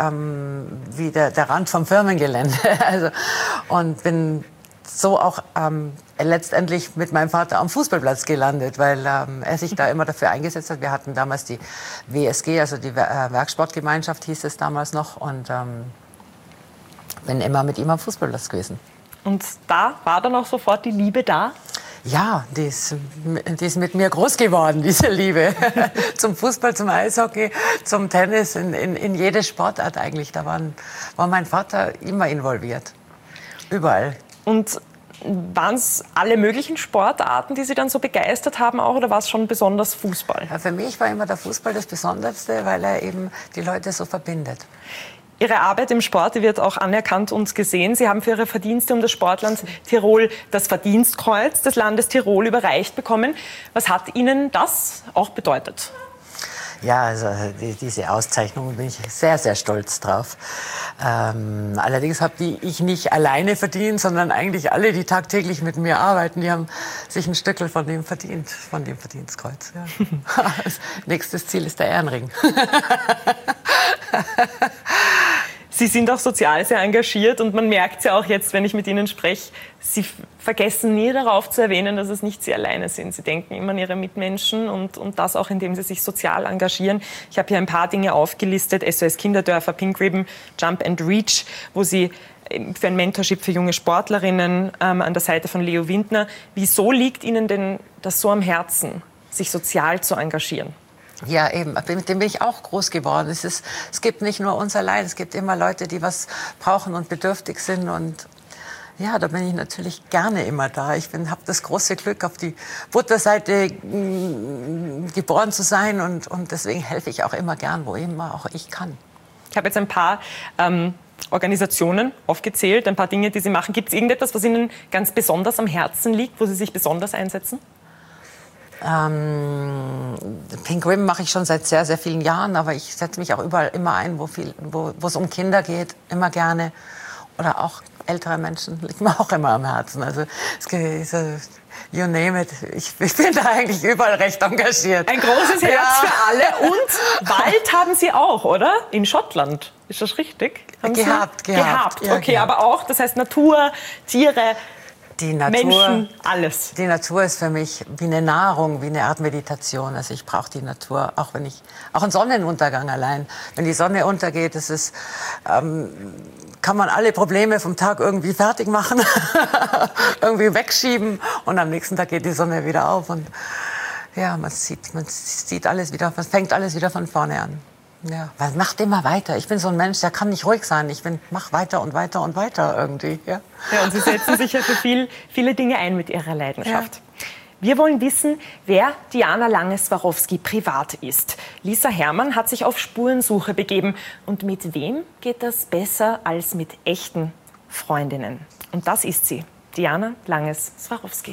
Speaker 6: der Rand vom Firmengelände. Also, und bin so auch letztendlich mit meinem Vater am Fußballplatz gelandet, weil er sich da immer dafür eingesetzt hat. Wir hatten damals die WSG, also die Werksportgemeinschaft hieß es damals noch, und bin immer mit ihm am Fußballplatz gewesen.
Speaker 8: Und da war dann auch sofort die Liebe da?
Speaker 6: Ja, die ist mit mir groß geworden, diese Liebe. Zum Fußball, zum Eishockey, zum Tennis, in jede Sportart eigentlich. Da war mein Vater immer involviert. Überall.
Speaker 8: Und waren es alle möglichen Sportarten, die Sie dann so begeistert haben auch, oder war es schon besonders Fußball?
Speaker 6: Ja, für mich war immer der Fußball das Besonderste, weil er eben die Leute so verbindet.
Speaker 8: Ihre Arbeit im Sport, die wird auch anerkannt und gesehen. Sie haben für Ihre Verdienste um das Sportland Tirol das Verdienstkreuz des Landes Tirol überreicht bekommen. Was hat Ihnen das auch bedeutet?
Speaker 6: Ja, also diese Auszeichnung bin ich sehr, sehr stolz drauf. Allerdings habe ich nicht alleine verdient, sondern eigentlich alle, die tagtäglich mit mir arbeiten, die haben sich ein Stückel von dem verdient, von dem Verdienstkreuz. Ja. Nächstes Ziel ist der Ehrenring.
Speaker 8: Sie sind auch sozial sehr engagiert und man merkt es ja auch jetzt, wenn ich mit Ihnen spreche, Sie vergessen nie darauf zu erwähnen, dass es nicht Sie alleine sind. Sie denken immer an Ihre Mitmenschen und das auch, indem Sie sich sozial engagieren. Ich habe hier ein paar Dinge aufgelistet, SOS Kinderdörfer, Pink Ribbon, Jump and Reach, wo Sie für ein Mentorship für junge Sportlerinnen an der Seite von Leo Windner. Wieso liegt Ihnen denn das so am Herzen, sich sozial zu engagieren?
Speaker 6: Ja, eben. Mit dem bin ich auch groß geworden. Es gibt nicht nur uns allein, es gibt immer Leute, die was brauchen und bedürftig sind. Und ja, da bin ich natürlich gerne immer da. Ich habe das große Glück, auf die Butterseite geboren zu sein. Und deswegen helfe ich auch immer gern, wo immer auch ich kann.
Speaker 8: Ich habe jetzt ein paar Organisationen aufgezählt, ein paar Dinge, die Sie machen. Gibt es irgendetwas, was Ihnen ganz besonders am Herzen liegt, wo Sie sich besonders einsetzen?
Speaker 6: Pink Ribbon mache ich schon seit sehr, sehr vielen Jahren, aber ich setze mich auch überall immer ein, wo es um Kinder geht, immer gerne. Oder auch ältere Menschen, liegt mir auch immer am Herzen. Also you name it. Ich bin da eigentlich überall recht engagiert.
Speaker 8: Ein großes Herz für alle. Und Wald haben Sie auch, oder? In Schottland. Ist das richtig?
Speaker 6: Gehabt.
Speaker 8: Ja, okay, gehabt. Aber auch, das heißt Natur, Tiere,
Speaker 6: die Natur,
Speaker 8: Menschen, alles.
Speaker 6: Die Natur ist für mich wie eine Nahrung, wie eine Art Meditation. Also ich brauche die Natur, auch ein Sonnenuntergang allein. Wenn die Sonne untergeht, kann man alle Probleme vom Tag irgendwie fertig machen, irgendwie wegschieben und am nächsten Tag geht die Sonne wieder auf und ja, man sieht alles wieder, man fängt alles wieder von vorne an. Ja, man macht immer weiter. Ich bin so ein Mensch, der kann nicht ruhig sein. Mach weiter und weiter und weiter irgendwie. Ja,
Speaker 8: und Sie setzen sich ja für viele Dinge ein mit Ihrer Leidenschaft. Ja. Wir wollen wissen, wer Diana Lange-Swarovski privat ist. Lisa Herrmann hat sich auf Spurensuche begeben. Und mit wem geht das besser als mit echten Freundinnen? Und das ist sie, Diana Lange-Swarovski.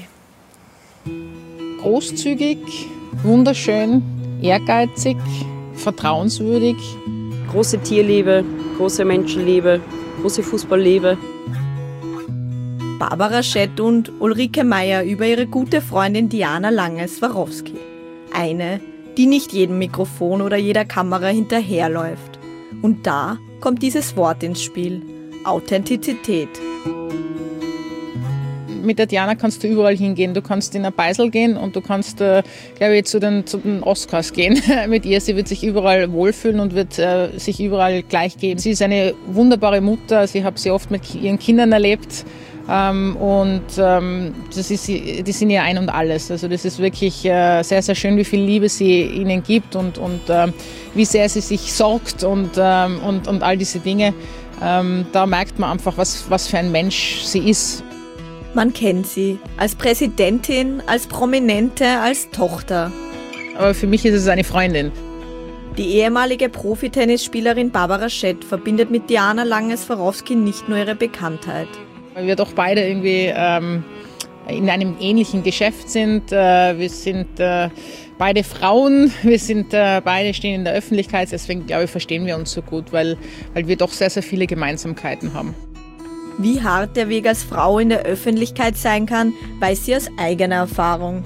Speaker 11: Großzügig, wunderschön, ehrgeizig, vertrauenswürdig.
Speaker 12: Große Tierliebe, große Menschenliebe, große Fußballliebe.
Speaker 7: Barbara Schett und Ulrike Meier über ihre gute Freundin Diana Lange-Swarovski. Eine, die nicht jedem Mikrofon oder jeder Kamera hinterherläuft. Und da kommt dieses Wort ins Spiel: Authentizität.
Speaker 11: Mit der Diana kannst du überall hingehen. Du kannst in ein Beisel gehen und du kannst, glaube ich, zu den Oscars gehen mit ihr. Sie wird sich überall wohlfühlen und wird sich überall gleich geben. Sie ist eine wunderbare Mutter. Ich habe sie oft mit ihren Kindern erlebt. Die sind ihr ein und alles. Also das ist wirklich sehr, sehr schön, wie viel Liebe sie ihnen gibt und wie sehr sie sich sorgt und all diese Dinge. Da merkt man einfach, was für ein Mensch sie ist.
Speaker 7: Man kennt sie als Präsidentin, als Prominente, als Tochter.
Speaker 11: Aber für mich ist es eine Freundin.
Speaker 7: Die ehemalige Profitennisspielerin Barbara Schett verbindet mit Diana Lange-Swarovski nicht nur ihre Bekanntheit.
Speaker 11: Weil wir doch beide irgendwie in einem ähnlichen Geschäft sind. Wir sind beide Frauen, beide stehen in der Öffentlichkeit. Deswegen, glaube ich, verstehen wir uns so gut, weil wir doch sehr, sehr viele Gemeinsamkeiten haben.
Speaker 7: Wie hart der Weg als Frau in der Öffentlichkeit sein kann, weiß sie aus eigener Erfahrung.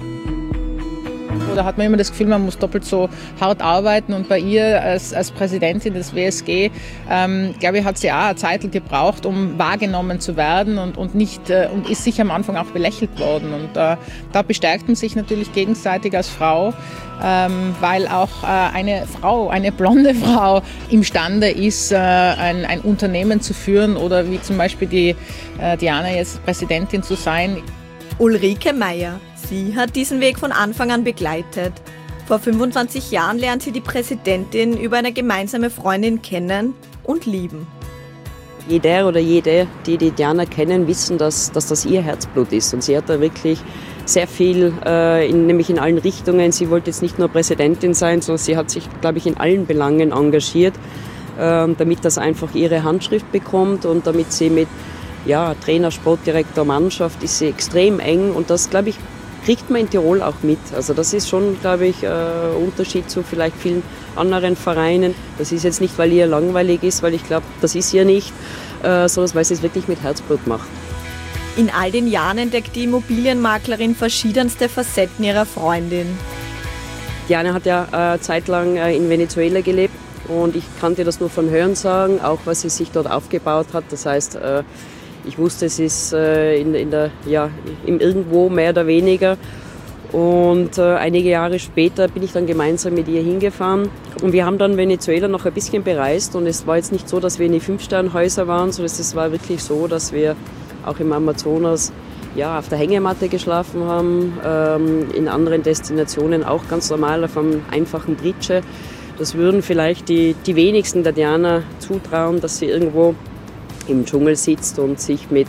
Speaker 11: Da hat man immer das Gefühl, man muss doppelt so hart arbeiten. Und bei ihr als Präsidentin des WSG, glaube ich, hat sie auch eine Zeit gebraucht, um wahrgenommen zu werden und ist sicher am Anfang auch belächelt worden. Und da bestärkt man sich natürlich gegenseitig als Frau, weil auch eine blonde Frau imstande ist, ein Unternehmen zu führen oder wie zum Beispiel die Diana jetzt Präsidentin zu sein.
Speaker 7: Ulrike Meier. Sie hat diesen Weg von Anfang an begleitet. Vor 25 Jahren lernt sie die Präsidentin über eine gemeinsame Freundin kennen und lieben.
Speaker 12: Jeder oder jede, die Diana kennen, wissen, dass das ihr Herzblut ist. Und sie hat da wirklich sehr viel, nämlich in allen Richtungen. Sie wollte jetzt nicht nur Präsidentin sein, sondern sie hat sich, glaube ich, in allen Belangen engagiert, damit das einfach ihre Handschrift bekommt und damit sie mit Trainer, Sportdirektor, Mannschaft ist sie extrem eng. Und das, glaube ich, kriegt man in Tirol auch mit. Also das ist schon, glaube ich, ein Unterschied zu vielleicht vielen anderen Vereinen. Das ist jetzt nicht, weil ihr langweilig ist, weil ich glaube, das ist ihr nicht, sondern weil sie es wirklich mit Herzblut macht.
Speaker 7: In all den Jahren entdeckt die Immobilienmaklerin verschiedenste Facetten ihrer Freundin.
Speaker 12: Diana hat ja zeitlang in Venezuela gelebt und ich kannte das nur von Hörensagen, auch was sie sich dort aufgebaut hat. Das heißt, ich wusste, es ist im Irgendwo mehr oder weniger. Und einige Jahre später bin ich dann gemeinsam mit ihr hingefahren. Und wir haben dann Venezuela noch ein bisschen bereist. Und es war jetzt nicht so, dass wir in die 5-Sterne-Häuser waren, sondern es war wirklich so, dass wir auch im Amazonas auf der Hängematte geschlafen haben, in anderen Destinationen auch ganz normal auf einem einfachen Pritsche. Das würden vielleicht die wenigsten der Diana zutrauen, dass sie irgendwo im Dschungel sitzt und sich mit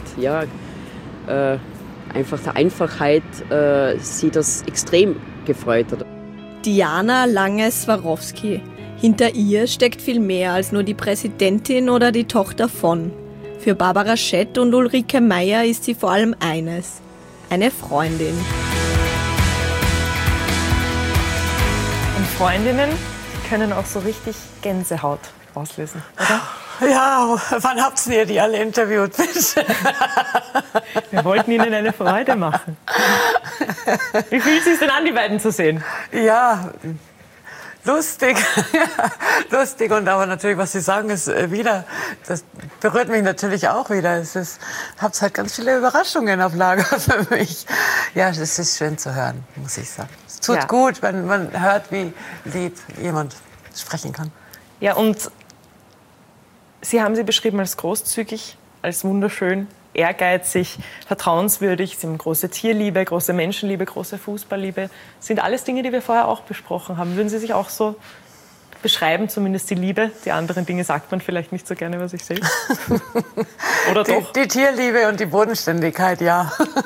Speaker 12: einfach der Einfachheit sie das extrem gefreut hat.
Speaker 7: Diana Lange-Swarovski. Hinter ihr steckt viel mehr als nur die Präsidentin oder die Tochter von. Für Barbara Schett und Ulrike Meier ist sie vor allem eines: eine Freundin.
Speaker 8: Und Freundinnen können auch so richtig Gänsehaut auslösen, oder?
Speaker 6: Ja, wann habt ihr die alle interviewt, bitte?
Speaker 8: Wir wollten ihnen eine Freude machen. Wie fühlt es sich denn an, die beiden zu sehen?
Speaker 6: Ja, lustig. Lustig, und aber natürlich, was Sie sagen, ist wieder, das berührt mich natürlich auch wieder. Habt halt ganz viele Überraschungen auf Lager für mich. Ja, es ist schön zu hören, muss ich sagen. Es tut gut, wenn man hört, wie lieb jemand sprechen kann.
Speaker 8: Ja, und Sie haben sie beschrieben als großzügig, als wunderschön, ehrgeizig, vertrauenswürdig. Sie haben große Tierliebe, große Menschenliebe, große Fußballliebe. Das sind alles Dinge, die wir vorher auch besprochen haben. Würden Sie sich auch so beschreiben, zumindest die Liebe? Die anderen Dinge sagt man vielleicht nicht so gerne über sich selbst. Oder doch?
Speaker 6: Die Tierliebe und die Bodenständigkeit, ja.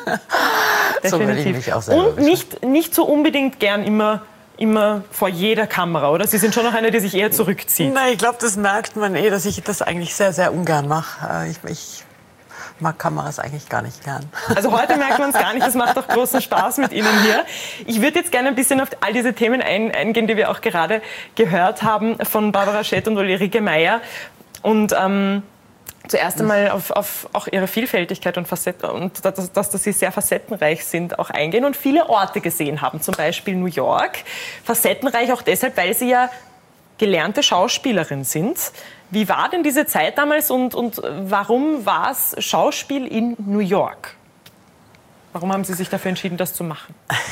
Speaker 6: So würde ich mich auch selber
Speaker 8: und nicht so unbedingt gern immer vor jeder Kamera, oder? Sie sind schon noch eine, die sich eher zurückzieht.
Speaker 6: Nein, ich glaube, das merkt man dass ich das eigentlich sehr, sehr ungern mache. Ich mag Kameras eigentlich gar nicht gern.
Speaker 8: Also heute merkt man es gar nicht, das macht auch großen Spaß mit Ihnen hier. Ich würde jetzt gerne ein bisschen auf all diese Themen eingehen, die wir auch gerade gehört haben von Barbara Schett und Ulrike Meier. Und zuerst einmal auf auch ihre Vielfältigkeit und Facetten und dass sie sehr facettenreich sind, auch eingehen und viele Orte gesehen haben, zum Beispiel New York. Facettenreich auch deshalb, weil sie ja gelernte Schauspielerin sind. Wie war denn diese Zeit damals und warum war es Schauspiel in New York? Warum haben Sie sich dafür entschieden, das zu machen?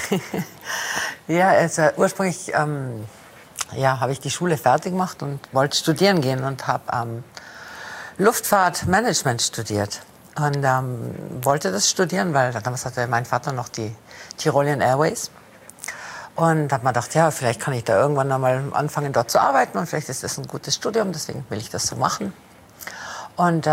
Speaker 6: Ja, also ursprünglich habe ich die Schule fertig gemacht und wollte studieren gehen und habe Luftfahrtmanagement studiert und wollte das studieren, weil damals hatte mein Vater noch die Tyrolean Airways und habe mir gedacht, ja, vielleicht kann ich da irgendwann einmal anfangen, dort zu arbeiten und vielleicht ist das ein gutes Studium, deswegen will ich das so machen. Und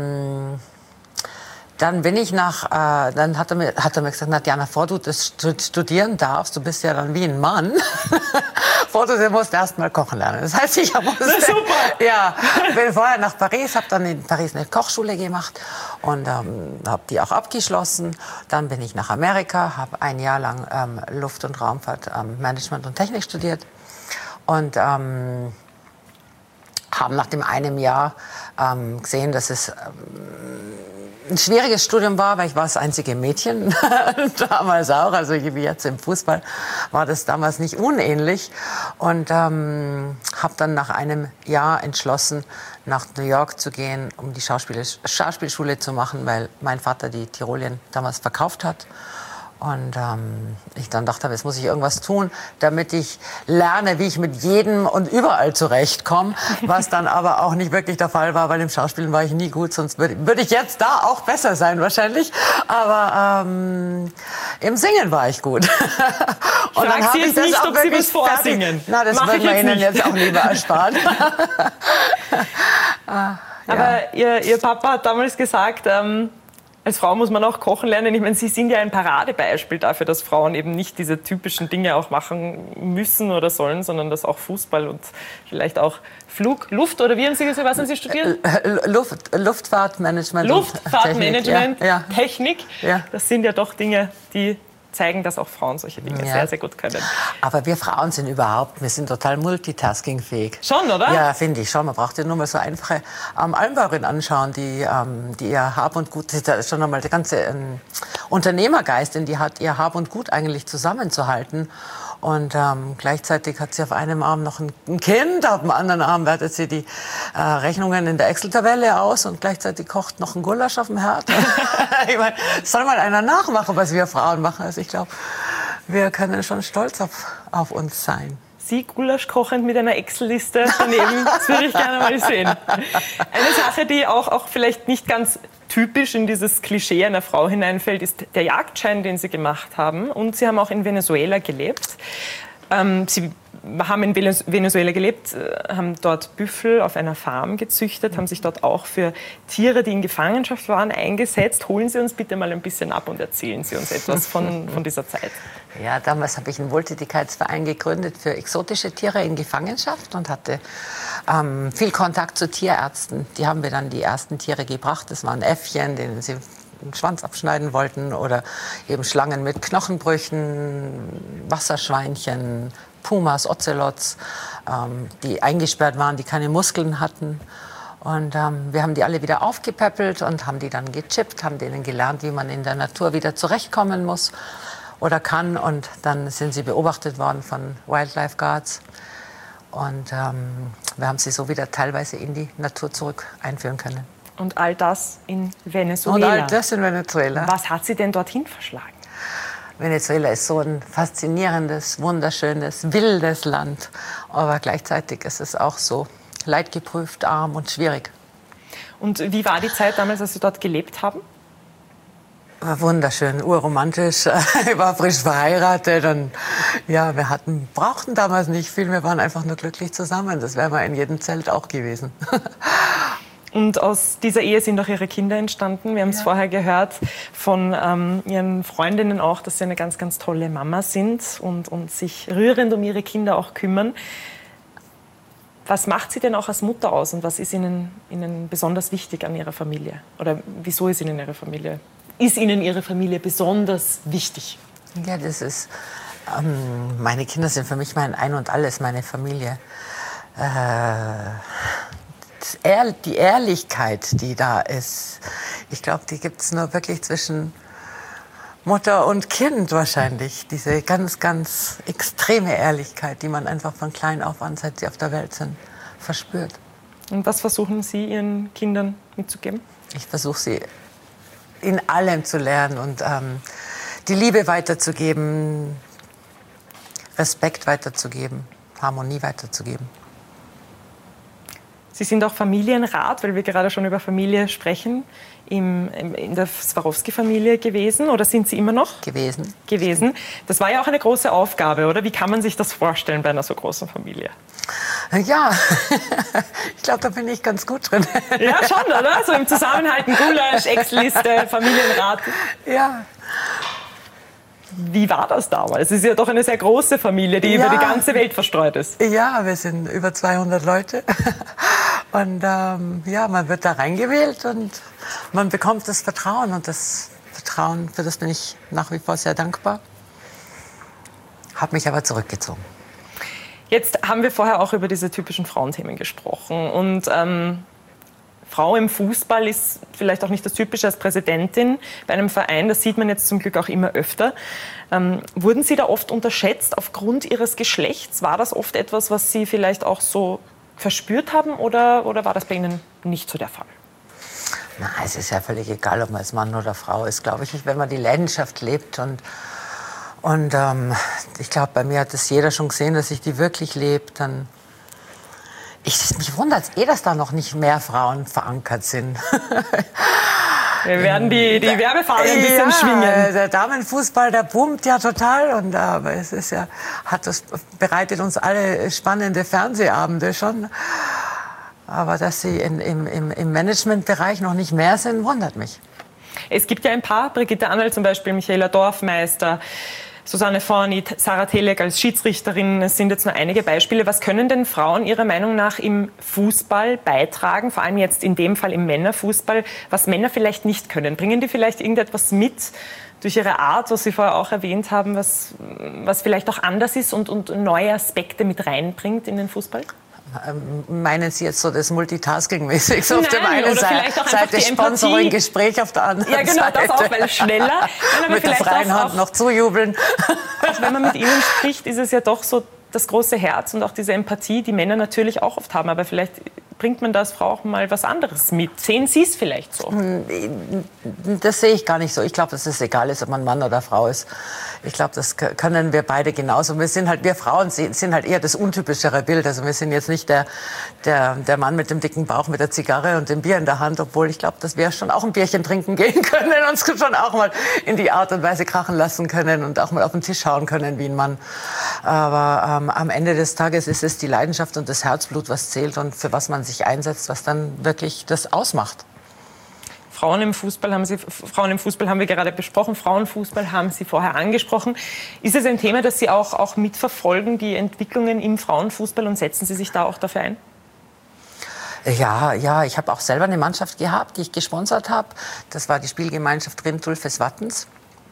Speaker 6: dann bin ich dann hat er mir gesagt, na Diana, bevor du das studieren darfst, du bist ja dann wie ein Mann, du musst erst mal kochen lernen. Das heißt, ich bin vorher nach Paris, habe dann in Paris eine Kochschule gemacht und habe die auch abgeschlossen. Dann bin ich nach Amerika, habe ein Jahr lang Luft- und Raumfahrt, Management und Technik studiert und haben nach dem einem Jahr gesehen, dass es ein schwieriges Studium war, weil ich war das einzige Mädchen damals auch, also wie jetzt im Fußball war das damals nicht unähnlich und habe dann nach einem Jahr entschlossen, nach New York zu gehen, um die Schauspielschule zu machen, weil mein Vater die Tyrolean damals verkauft hat. Und ich dann dachte, jetzt muss ich irgendwas tun, damit ich lerne, wie ich mit jedem und überall zurechtkomme. Was dann aber auch nicht wirklich der Fall war, weil im Schauspielen war ich nie gut. Sonst würde ich jetzt da auch besser sein wahrscheinlich. Aber im Singen war ich gut.
Speaker 8: Und dann habe ich das nicht, ob Sie das vorsingen.
Speaker 6: Na, das wird man Ihnen jetzt auch lieber ersparen.
Speaker 8: Aber Ihr Papa hat damals gesagt, als Frau muss man auch kochen lernen. Ich meine, Sie sind ja ein Paradebeispiel dafür, dass Frauen eben nicht diese typischen Dinge auch machen müssen oder sollen, sondern dass auch Fußball und vielleicht auch Luft oder wie haben Sie gesagt, was haben Sie studiert?
Speaker 6: Luftfahrtmanagement.
Speaker 8: Luftfahrtmanagement, Technik.
Speaker 6: Ja.
Speaker 8: Das sind ja doch Dinge, die zeigen, dass auch Frauen solche Dinge sehr, sehr gut können.
Speaker 6: Aber wir Frauen sind wir sind total multitaskingfähig.
Speaker 8: Schon, oder?
Speaker 6: Ja, finde ich schon. Man braucht ja nur mal so einfache Almbauerinnen anschauen, die ihr Hab und Gut, das ist schon einmal der ganze Unternehmergeist, denn die hat ihr Hab und Gut eigentlich zusammenzuhalten. Und gleichzeitig hat sie auf einem Arm noch ein Kind, auf dem anderen Arm wertet sie die Rechnungen in der Excel-Tabelle aus und gleichzeitig kocht noch ein Gulasch auf dem Herd. Ich meine, soll mal einer nachmachen, was wir Frauen machen. Also ich glaube, wir können schon stolz auf uns sein.
Speaker 8: Sie Gulasch kochend mit einer Excel-Liste daneben, das würde ich gerne mal sehen. Eine Sache, die auch vielleicht nicht ganz typisch in dieses Klischee einer Frau hineinfällt, ist der Jagdschein, den Sie gemacht haben. Und Sie haben auch in Venezuela gelebt. Sie haben in Venezuela gelebt, haben dort Büffel auf einer Farm gezüchtet, haben sich dort auch für Tiere, die in Gefangenschaft waren, eingesetzt. Holen Sie uns bitte mal ein bisschen ab und erzählen Sie uns etwas von dieser Zeit.
Speaker 6: Ja, damals habe ich einen Wohltätigkeitsverein gegründet für exotische Tiere in Gefangenschaft und hatte viel Kontakt zu Tierärzten. Die haben mir dann die ersten Tiere gebracht. Das waren Äffchen, denen sie den Schwanz abschneiden wollten, oder eben Schlangen mit Knochenbrüchen, Wasserschweinchen, Pumas, Ozelots, die eingesperrt waren, die keine Muskeln hatten. Und wir haben die alle wieder aufgepäppelt und haben die dann gechippt, haben denen gelernt, wie man in der Natur wieder zurechtkommen muss oder kann. Und dann sind sie beobachtet worden von Wildlife Guards. Und wir haben sie so wieder teilweise in die Natur zurück einführen können.
Speaker 8: Und all das in Venezuela.
Speaker 6: Und all das in Venezuela.
Speaker 8: Was hat Sie denn dorthin verschlagen?
Speaker 6: Venezuela ist so ein faszinierendes, wunderschönes, wildes Land. Aber gleichzeitig ist es auch so leidgeprüft, arm und schwierig.
Speaker 8: Und wie war die Zeit damals, als Sie dort gelebt haben?
Speaker 6: War wunderschön, urromantisch. Ich war frisch verheiratet und ja, wir brauchten damals nicht viel. Wir waren einfach nur glücklich zusammen. Das wären wir in jedem Zelt auch gewesen.
Speaker 8: Und aus dieser Ehe sind auch Ihre Kinder entstanden. Wir haben es vorher gehört von Ihren Freundinnen auch, dass Sie eine ganz, ganz tolle Mama sind und sich rührend um Ihre Kinder auch kümmern. Was macht Sie denn auch als Mutter aus und was ist Ihnen besonders wichtig an Ihrer Familie? Oder wieso ist Ihnen Ihre Familie besonders wichtig?
Speaker 6: Ja, das ist, meine Kinder sind für mich mein Ein und Alles, meine Familie. Die Ehrlichkeit, die da ist, ich glaube, die gibt es nur wirklich zwischen Mutter und Kind wahrscheinlich. Diese ganz, ganz extreme Ehrlichkeit, die man einfach von klein auf an, seit sie auf der Welt sind, verspürt.
Speaker 8: Und was versuchen Sie Ihren Kindern mitzugeben?
Speaker 6: Ich versuche sie in allem zu lernen und die Liebe weiterzugeben, Respekt weiterzugeben, Harmonie weiterzugeben.
Speaker 8: Sie sind auch Familienrat, weil wir gerade schon über Familie sprechen, in der Swarovski-Familie gewesen, oder sind Sie immer noch? Gewesen. Das war ja auch eine große Aufgabe, oder? Wie kann man sich das vorstellen bei einer so großen Familie?
Speaker 6: Ja, ich glaube, da bin ich ganz gut drin.
Speaker 8: Ja, schon, oder? So im Zusammenhalten, Gulasch, Excel-Liste, Familienrat.
Speaker 6: Ja.
Speaker 8: Wie war das damals? Es ist ja doch eine sehr große Familie, die über die ganze Welt verstreut ist.
Speaker 6: Ja, wir sind über 200 Leute. Und man wird da reingewählt und man bekommt das Vertrauen. Und das Vertrauen, für das bin ich nach wie vor sehr dankbar. Habe mich aber zurückgezogen.
Speaker 8: Jetzt haben wir vorher auch über diese typischen Frauenthemen gesprochen. Und Frau im Fußball ist vielleicht auch nicht das Typische als Präsidentin bei einem Verein. Das sieht man jetzt zum Glück auch immer öfter. Wurden Sie da oft unterschätzt aufgrund Ihres Geschlechts? War das oft etwas, was Sie vielleicht auch so verspürt haben, oder war das bei Ihnen nicht so der Fall?
Speaker 6: Na, es ist ja völlig egal, ob man als Mann oder Frau ist, glaube ich. Wenn man die Leidenschaft lebt und ich glaube, bei mir hat das jeder schon gesehen, dass ich die wirklich lebe, dann... Mich wundert es dass da noch nicht mehr Frauen verankert sind.
Speaker 8: Wir werden die Werbefahne ein bisschen schwingen.
Speaker 6: Der Damenfußball, der boomt ja total. Und aber es ist ja, bereitet uns alle spannende Fernsehabende schon. Aber dass sie im Managementbereich noch nicht mehr sind, wundert mich.
Speaker 8: Es gibt ja ein paar, Brigitte Annal zum Beispiel, Michaela Dorfmeister, Susanne Fornit, Sarah Telek als Schiedsrichterin, es sind jetzt nur einige Beispiele. Was können denn Frauen Ihrer Meinung nach im Fußball beitragen, vor allem jetzt in dem Fall im Männerfußball, was Männer vielleicht nicht können? Bringen die vielleicht irgendetwas mit durch ihre Art, was Sie vorher auch erwähnt haben, was vielleicht auch anders ist und neue Aspekte mit reinbringt in den Fußball?
Speaker 6: Meinen Sie jetzt so das Multitasking-mäßig? So auf der einen Seite Sponsoring, Gespräch auf der anderen Seite.
Speaker 8: Ja, genau, das auch, weil schneller.
Speaker 6: Mit der freien Hand noch zujubeln.
Speaker 8: Auch wenn man mit Ihnen spricht, ist es ja doch so das große Herz und auch diese Empathie, die Männer natürlich auch oft haben. Aber vielleicht bringt man da als Frau auch mal was anderes mit? Sehen Sie es vielleicht so?
Speaker 6: Das sehe ich gar nicht so. Ich glaube, dass es egal ist, ob man Mann oder Frau ist. Ich glaube, das können wir beide genauso. Wir Frauen sind halt eher das untypischere Bild. Also wir sind jetzt nicht der Mann mit dem dicken Bauch, mit der Zigarre und dem Bier in der Hand, obwohl ich glaube, dass wir schon auch ein Bierchen trinken gehen können, uns schon auch mal in die Art und Weise krachen lassen können und auch mal auf den Tisch schauen können wie ein Mann. Aber am Ende des Tages ist es die Leidenschaft und das Herzblut, was zählt und für was man sich einsetzt, was dann wirklich das ausmacht.
Speaker 8: Frauen im Fußball haben wir gerade besprochen, Frauenfußball haben Sie vorher angesprochen. Ist es ein Thema, das Sie auch mitverfolgen, die Entwicklungen im Frauenfußball, und setzen Sie sich da auch dafür ein?
Speaker 6: Ja, ich habe auch selber eine Mannschaft gehabt, die ich gesponsert habe. Das war die Spielgemeinschaft Rintulfes Wattens.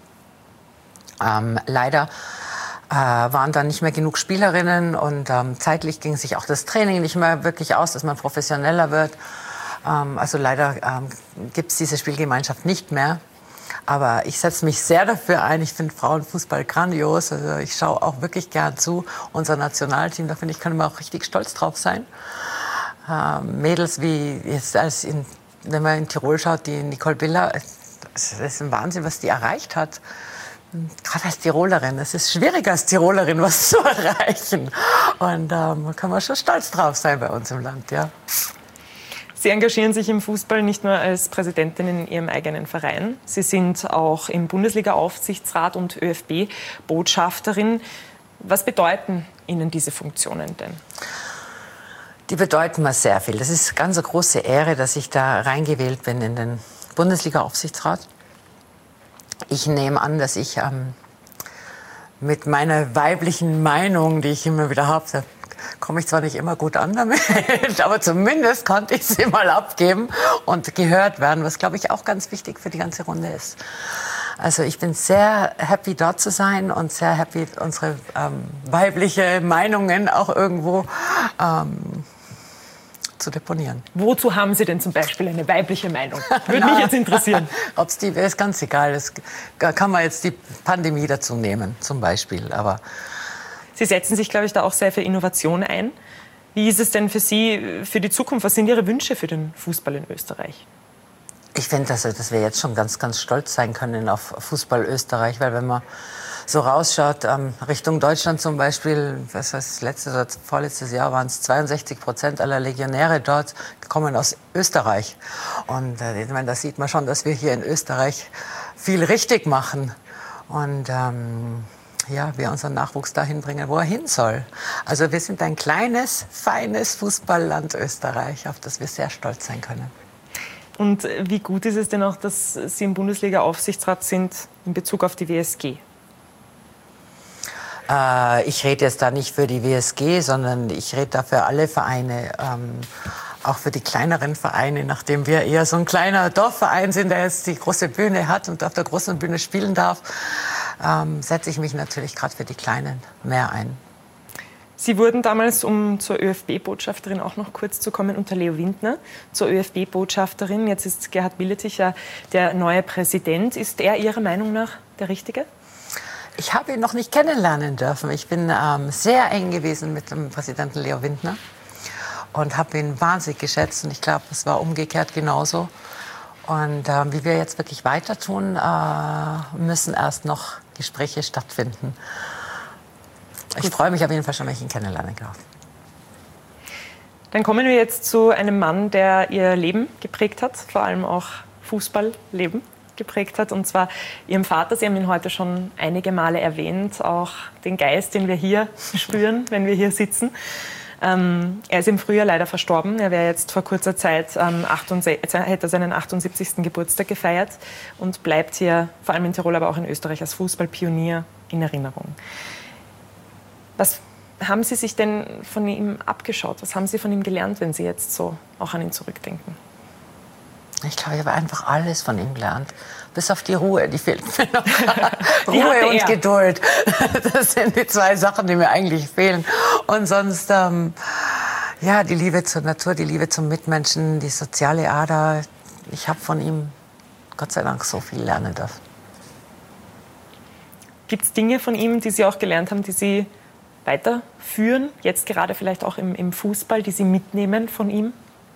Speaker 6: Leider waren dann nicht mehr genug Spielerinnen und zeitlich ging sich auch das Training nicht mehr wirklich aus, dass man professioneller wird. Also leider gibt es diese Spielgemeinschaft nicht mehr. Aber ich setze mich sehr dafür ein. Ich finde Frauenfußball grandios. Also ich schaue auch wirklich gern zu. Unser Nationalteam, da finde ich, können wir auch richtig stolz drauf sein. Mädels wie jetzt, wenn man in Tirol schaut, die Nicole Biller, das ist ein Wahnsinn, was die erreicht hat. Gerade als Tirolerin. Es ist schwierig, als Tirolerin was zu erreichen. Und da kann man schon stolz drauf sein bei uns im Land, ja.
Speaker 8: Sie engagieren sich im Fußball nicht nur als Präsidentin in Ihrem eigenen Verein. Sie sind auch im Bundesliga-Aufsichtsrat und ÖFB-Botschafterin. Was bedeuten Ihnen diese Funktionen denn?
Speaker 6: Die bedeuten mir sehr viel. Das ist ganz eine große Ehre, dass ich da reingewählt bin in den Bundesliga-Aufsichtsrat. Ich nehme an, dass ich mit meiner weiblichen Meinung, die ich immer wieder habe, da komme ich zwar nicht immer gut an damit, aber zumindest konnte ich sie mal abgeben und gehört werden, was, glaube ich, auch ganz wichtig für die ganze Runde ist. Also ich bin sehr happy, dort zu sein und sehr happy, unsere weibliche Meinungen auch irgendwo zu deponieren.
Speaker 8: Wozu haben Sie denn zum Beispiel eine weibliche Meinung? Würde mich jetzt interessieren.
Speaker 6: Ob es die wäre, ist ganz egal. Das kann man jetzt die Pandemie dazu nehmen, zum Beispiel. Aber
Speaker 8: Sie setzen sich, glaube ich, da auch sehr für Innovation ein. Wie ist es denn für Sie, für die Zukunft? Was sind Ihre Wünsche für den Fußball in Österreich?
Speaker 6: Ich finde, dass wir jetzt schon ganz, ganz stolz sein können auf Fußball Österreich, weil wenn man so rausschaut, Richtung Deutschland zum Beispiel, was heißt, letztes oder vorletztes Jahr waren es 62% aller Legionäre dort, kommen aus Österreich. Und ich meine, da sieht man schon, dass wir hier in Österreich viel richtig machen. Und wir unseren Nachwuchs dahin bringen, wo er hin soll. Also wir sind ein kleines, feines Fußballland Österreich, auf das wir sehr stolz sein können.
Speaker 8: Und wie gut ist es denn auch, dass Sie im Bundesliga-Aufsichtsrat sind in Bezug auf die WSG?
Speaker 6: Ich rede jetzt da nicht für die WSG, sondern ich rede da für alle Vereine, auch für die kleineren Vereine, nachdem wir eher so ein kleiner Dorfverein sind, der jetzt die große Bühne hat und auf der großen Bühne spielen darf, setze ich mich natürlich gerade für die Kleinen mehr ein.
Speaker 8: Sie wurden damals, um zur ÖFB-Botschafterin auch noch kurz zu kommen, unter Leo Windner zur ÖFB-Botschafterin. Jetzt ist Gerhard Billettich ja der neue Präsident. Ist er Ihrer Meinung nach der Richtige?
Speaker 6: Ich habe ihn noch nicht kennenlernen dürfen. Ich bin sehr eng gewesen mit dem Präsidenten Leo Windner und habe ihn wahnsinnig geschätzt. Und ich glaube, es war umgekehrt genauso. Und wie wir jetzt wirklich weiter tun, müssen erst noch Gespräche stattfinden. Ich freue mich auf jeden Fall schon, wenn ich ihn kennenlernen darf.
Speaker 8: Dann kommen wir jetzt zu einem Mann, der Ihr Leben geprägt hat, vor allem auch Fußballleben geprägt hat, und zwar Ihrem Vater. Sie haben ihn heute schon einige Male erwähnt, auch den Geist, den wir hier spüren, wenn wir hier sitzen. Er ist im Frühjahr leider verstorben. Er wäre jetzt vor kurzer Zeit, hätte seinen 78. Geburtstag gefeiert und bleibt hier, vor allem in Tirol, aber auch in Österreich, als Fußballpionier in Erinnerung. Was haben Sie sich denn von ihm abgeschaut? Was haben Sie von ihm gelernt, wenn Sie jetzt so auch an ihn zurückdenken?
Speaker 6: Ich glaube, ich habe einfach alles von ihm gelernt. Bis auf die Ruhe, die fehlt mir noch. Ruhe und Geduld. Das sind die zwei Sachen, die mir eigentlich fehlen. Und sonst, die Liebe zur Natur, die Liebe zum Mitmenschen, die soziale Ader. Ich habe von ihm, Gott sei Dank, so viel lernen dürfen.
Speaker 8: Gibt es Dinge von ihm, die Sie auch gelernt haben, die Sie weiterführen, jetzt gerade vielleicht auch im Fußball, die Sie mitnehmen von ihm?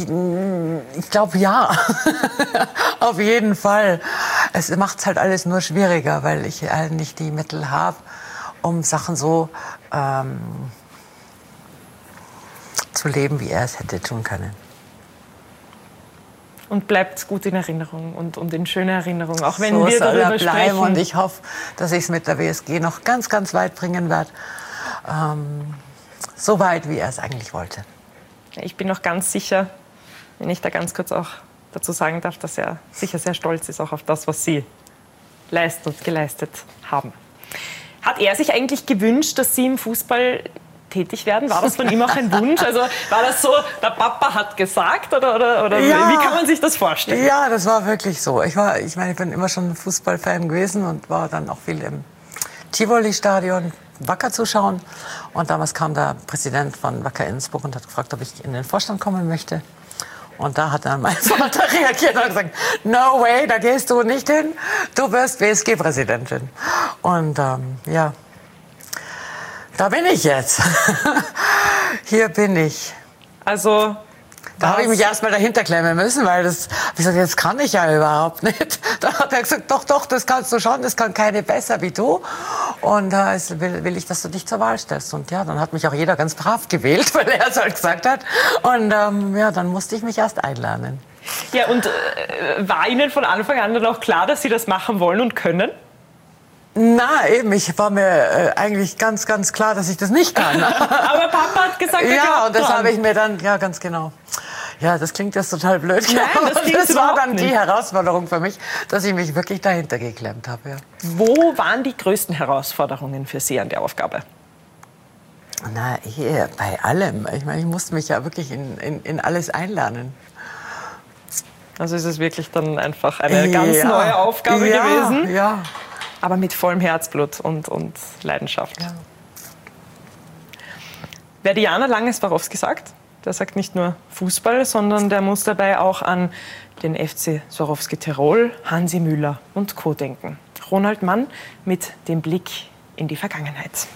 Speaker 6: Ich glaube, ja. Auf jeden Fall. Es macht es halt alles nur schwieriger, weil ich halt nicht die Mittel habe, um Sachen so zu leben, wie er es hätte tun können.
Speaker 8: Und bleibt gut in Erinnerung und in schöner Erinnerung, auch wenn
Speaker 6: so
Speaker 8: wir
Speaker 6: soll
Speaker 8: darüber
Speaker 6: er bleiben
Speaker 8: sprechen.
Speaker 6: Und ich hoffe, dass ich es mit der WSG noch ganz, ganz weit bringen werde. So weit, wie er es eigentlich wollte.
Speaker 8: Ich bin noch ganz sicher, wenn ich da ganz kurz auch dazu sagen darf, dass er sicher sehr stolz ist auch auf das, was Sie leisten und geleistet haben. Hat er sich eigentlich gewünscht, dass Sie im Fußball tätig werden? War das von ihm auch ein Wunsch? Also war das so, der Papa hat gesagt oder
Speaker 6: Ja.
Speaker 8: Wie kann man sich das vorstellen?
Speaker 6: Ja, das war wirklich so. Ich bin immer schon Fußballfan gewesen und war dann auch viel im Tivoli-Stadion Wacker zuschauen. Und damals kam der Präsident von Wacker Innsbruck und hat gefragt, ob ich in den Vorstand kommen möchte. Und da hat dann mein Vater reagiert und gesagt, no way, da gehst du nicht hin, du wirst WSG-Präsidentin. Und ja, da bin ich jetzt. Hier bin ich.
Speaker 8: Also
Speaker 6: da habe ich mich erst mal dahinter klemmen müssen, weil das kann ich ja überhaupt nicht. Da hat er gesagt, doch, das kannst du schon, das kann keine besser wie du. Und will ich, dass du dich zur Wahl stellst. Und ja, dann hat mich auch jeder ganz brav gewählt, weil er es halt gesagt hat. Und ja, dann musste ich mich erst einlernen.
Speaker 8: Ja, und war Ihnen von Anfang an dann auch klar, dass Sie das machen wollen und können?
Speaker 6: Na, eben, ich war mir eigentlich ganz, ganz klar, dass ich das nicht kann.
Speaker 8: Aber Papa hat gesagt,
Speaker 6: ja, und das habe ich mir dann, ja, ganz genau. Ja, das klingt jetzt total blöd.
Speaker 8: Nein, das
Speaker 6: war dann
Speaker 8: nicht.
Speaker 6: Die Herausforderung für mich, dass ich mich wirklich dahinter geklemmt habe. Ja.
Speaker 8: Wo waren die größten Herausforderungen für Sie an der Aufgabe?
Speaker 6: Na, hier, bei allem. Ich meine, ich musste mich ja wirklich in alles einlernen.
Speaker 8: Also ist es wirklich dann einfach eine ganz neue Aufgabe gewesen?
Speaker 6: Ja.
Speaker 8: Aber mit vollem Herzblut und Leidenschaft.
Speaker 6: Ja.
Speaker 8: Wer Diana Lange-Swarovski sagt, der sagt nicht nur Fußball, sondern der muss dabei auch an den FC Swarovski Tirol, Hansi Müller und Co. denken. Ronald Mann mit dem Blick in die Vergangenheit.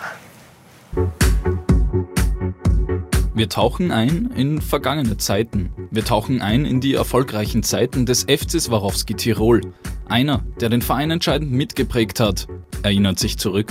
Speaker 13: Wir tauchen ein in vergangene Zeiten. Wir tauchen ein in die erfolgreichen Zeiten des FC Swarovski Tirol. Einer, der den Verein entscheidend mitgeprägt hat, erinnert sich zurück.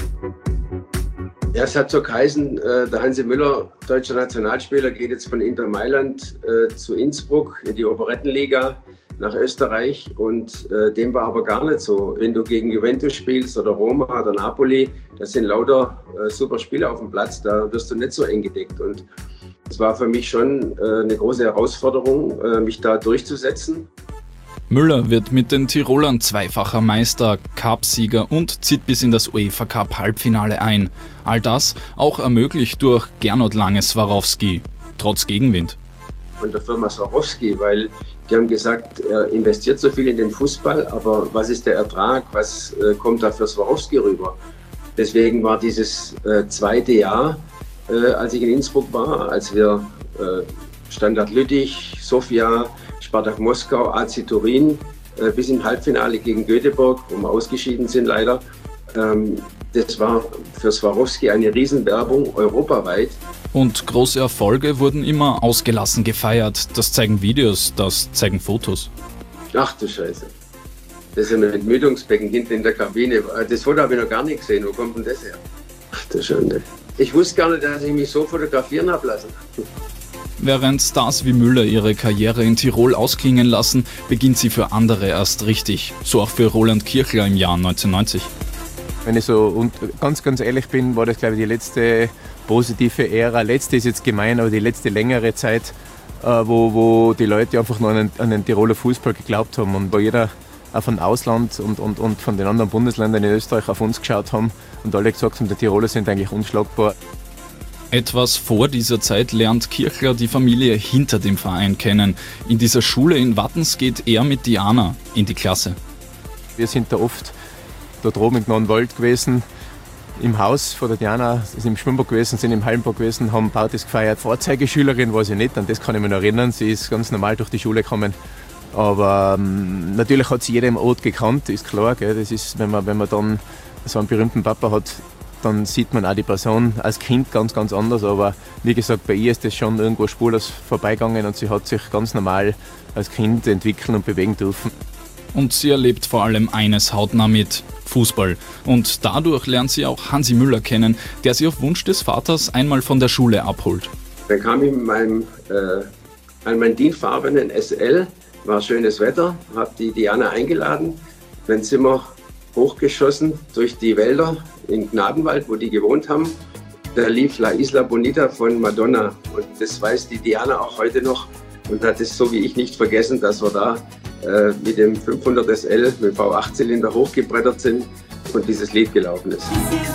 Speaker 14: Ja, es hat so geheißen, der Hansi Müller, deutscher Nationalspieler, geht jetzt von Inter Mailand zu Innsbruck in die Operettenliga nach Österreich. Und dem war aber gar nicht so. Wenn du gegen Juventus spielst oder Roma oder Napoli, das sind lauter super Spieler auf dem Platz, da wirst du nicht so eng gedeckt. Und es war für mich schon eine große Herausforderung, mich da durchzusetzen.
Speaker 13: Müller wird mit den Tirolern zweifacher Meister, Cup-Sieger und zieht bis in das UEFA-Cup-Halbfinale ein. All das auch ermöglicht durch Gernot Lange-Swarovski, trotz Gegenwind.
Speaker 14: Von der Firma Swarovski, weil die haben gesagt, er investiert so viel in den Fußball, aber was ist der Ertrag, was kommt da für Swarovski rüber? Deswegen war dieses zweite Jahr, als ich in Innsbruck war, als wir Standard Lüttich, Sofia, Spartak Moskau, AC Turin bis im Halbfinale gegen Göteborg, wo wir ausgeschieden sind leider. Das war für Swarovski eine Riesenwerbung europaweit.
Speaker 13: Und große Erfolge wurden immer ausgelassen gefeiert. Das zeigen Videos, das zeigen Fotos.
Speaker 14: Ach du Scheiße. Das ist ein Entmüdungsbecken hinten in der Kabine. Das Foto habe ich noch gar nicht gesehen. Wo kommt denn das her? Ach du Schande. Ich wusste gar nicht, dass ich mich so fotografieren habe lassen.
Speaker 13: Während Stars wie Müller ihre Karriere in Tirol ausklingen lassen, beginnt sie für andere erst richtig. So auch für Roland Kirchler im Jahr 1990.
Speaker 15: Wenn ich so ganz ehrlich bin, war das, glaube ich, die letzte positive Ära. Letzte ist jetzt gemein, aber die letzte längere Zeit, wo die Leute einfach noch an den Tiroler Fußball geglaubt haben und wo jeder auch von Ausland und von den anderen Bundesländern in Österreich auf uns geschaut haben und alle gesagt haben, die Tiroler sind eigentlich unschlagbar.
Speaker 13: Etwas vor dieser Zeit lernt Kirchler die Familie hinter dem Verein kennen. In dieser Schule in Wattens geht er mit Diana in die Klasse.
Speaker 15: Wir sind da oft dort oben in Gnonwald gewesen, im Haus von der Diana, sind im Schwimmbad gewesen, sind im Hallenbad gewesen, haben Partys gefeiert. Vorzeigeschülerin war sie nicht, an das kann ich mich noch erinnern. Sie ist ganz normal durch die Schule gekommen. Aber natürlich hat sie jeder im Ort gekannt, ist klar. Gell? Das ist, wenn man dann so einen berühmten Papa hat, dann sieht man auch die Person als Kind ganz, ganz anders. Aber wie gesagt, bei ihr ist das schon irgendwo spurlos vorbeigegangen und sie hat sich ganz normal als Kind entwickeln und bewegen dürfen.
Speaker 13: Und sie erlebt vor allem eines hautnah mit: Fußball. Und dadurch lernt sie auch Hansi Müller kennen, der sie auf Wunsch des Vaters einmal von der Schule abholt.
Speaker 14: Dann kam ich an meinen dienstfarbenen SL, war schönes Wetter, habe die Diana eingeladen. Dann sind wir hochgeschossen durch die Wälder in Gnadenwald, wo die gewohnt haben. Da lief La Isla Bonita von Madonna und das weiß die Diana auch heute noch und hat es so wie ich nicht vergessen, dass wir da mit dem 500 SL mit V8-Zylinder hochgebrettert sind und dieses Lied gelaufen ist.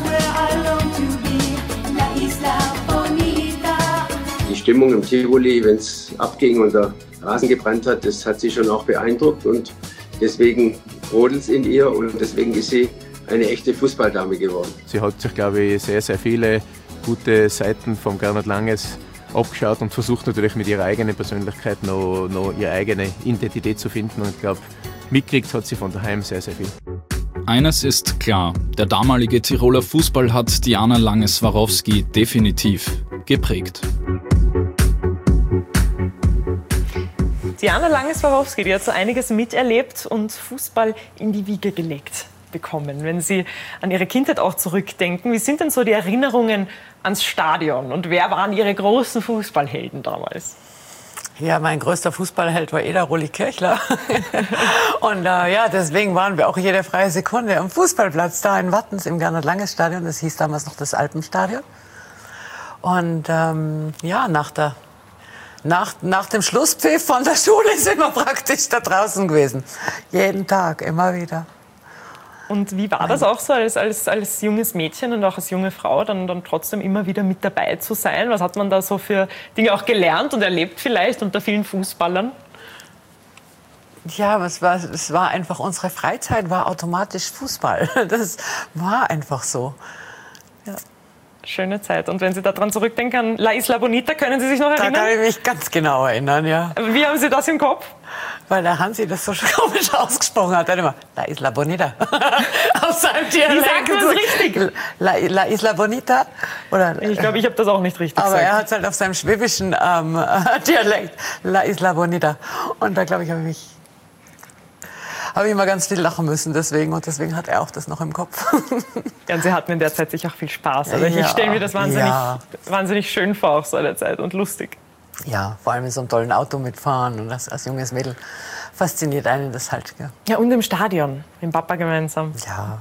Speaker 14: Die Stimmung im Tivoli, wenn es abging und der Rasen gebrannt hat, das hat sie schon auch beeindruckt und deswegen brodelt es in ihr und deswegen ist sie eine echte Fußballdame geworden.
Speaker 15: Sie hat sich, glaube ich, sehr, sehr viele gute Seiten von Gernot Langes abgeschaut und versucht natürlich mit ihrer eigenen Persönlichkeit noch ihre eigene Identität zu finden. Und ich glaube, mitgekriegt hat sie von daheim sehr, sehr viel.
Speaker 13: Eines ist klar: Der damalige Tiroler Fußball hat Diana Lange-Swarovski definitiv geprägt.
Speaker 8: Diana Lange-Swarovski, die hat so einiges miterlebt und Fußball in die Wiege gelegt bekommen. Wenn Sie an Ihre Kindheit auch zurückdenken, wie sind denn so die Erinnerungen ans Stadion und wer waren Ihre großen Fußballhelden damals?
Speaker 6: Ja, mein größter Fußballheld war der Rulli Kirchler. Und ja, deswegen waren wir auch jede freie Sekunde am Fußballplatz da in Wattens im Gernot-Langes-Stadion. Das hieß damals noch das Alpenstadion. Und ja, nach dem Schlusspfiff von der Schule sind wir praktisch da draußen gewesen. Jeden Tag, immer wieder.
Speaker 8: Und wie war das auch so als junges Mädchen und auch als junge Frau, dann trotzdem immer wieder mit dabei zu sein? Was hat man da so für Dinge auch gelernt und erlebt vielleicht unter vielen Fußballern?
Speaker 6: Ja, es war einfach, unsere Freizeit war automatisch Fußball. Das war einfach so. Ja.
Speaker 8: Schöne Zeit. Und wenn Sie daran zurückdenken, an La Isla Bonita, können Sie sich noch erinnern?
Speaker 6: Da kann ich mich ganz genau erinnern, ja.
Speaker 8: Wie haben Sie das im Kopf?
Speaker 6: Weil der Hansi das so komisch ausgesprochen hat. Er hat immer La Isla Bonita. Aus seinem Dialekt.
Speaker 8: Wie sagt man es richtig?
Speaker 6: La Isla Bonita. Oder,
Speaker 8: ich glaube, ich habe das auch nicht richtig
Speaker 6: aber
Speaker 8: gesagt.
Speaker 6: Aber er hat es halt auf seinem schwäbischen Dialekt. La Isla Bonita. Und da, glaube ich, habe ich immer ganz viel lachen müssen deswegen. Und deswegen hat er auch das noch im Kopf.
Speaker 8: Ja, und Sie hatten in der Zeit sicher auch viel Spaß. Also ich stelle mir das wahnsinnig schön vor, auch so eine Zeit und lustig.
Speaker 6: Ja, vor allem in so einem tollen Auto mitfahren und als junges Mädel fasziniert einen das halt. Ja,
Speaker 8: ja, und im Stadion, mit dem Papa gemeinsam.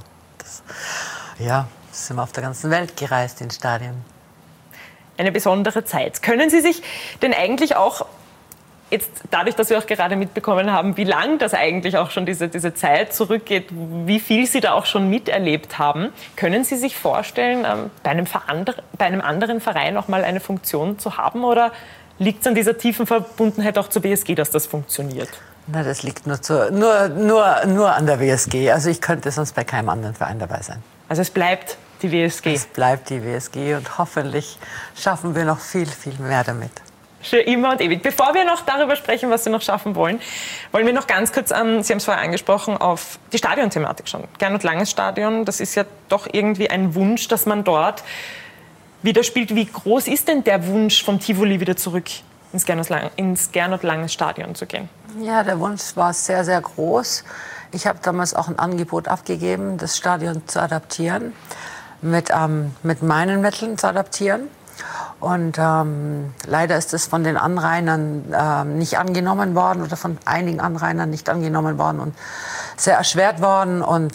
Speaker 6: Ja, sind wir auf der ganzen Welt gereist in Stadien.
Speaker 8: Eine besondere Zeit. Können Sie sich denn eigentlich auch, jetzt dadurch, dass wir auch gerade mitbekommen haben, wie lang das eigentlich auch schon diese Zeit zurückgeht, wie viel Sie da auch schon miterlebt haben, können Sie sich vorstellen, bei einem anderen Verein auch mal eine Funktion zu haben oder liegt es an dieser tiefen Verbundenheit auch zur WSG, dass das funktioniert?
Speaker 6: Na, das liegt nur an der WSG. Also ich könnte sonst bei keinem anderen Verein dabei sein.
Speaker 8: Also es bleibt die WSG?
Speaker 6: Es bleibt die WSG und hoffentlich schaffen wir noch viel, viel mehr damit.
Speaker 8: Für immer und ewig. Bevor wir noch darüber sprechen, was Sie noch schaffen wollen, wollen wir noch ganz kurz, Sie haben es vorher angesprochen, auf die Stadionthematik schauen. Gernot-Langes-Stadion, das ist ja doch irgendwie ein Wunsch, dass man dort widerspielt. Wie groß ist denn der Wunsch vom Tivoli wieder zurück ins Gernot-Langes-Stadion zu gehen?
Speaker 6: Ja, der Wunsch war sehr, sehr groß. Ich habe damals auch ein Angebot abgegeben, das Stadion zu adaptieren, mit meinen Mitteln zu adaptieren. Und leider ist es von den Anrainern nicht angenommen worden oder von einigen Anrainern nicht angenommen worden und sehr erschwert worden und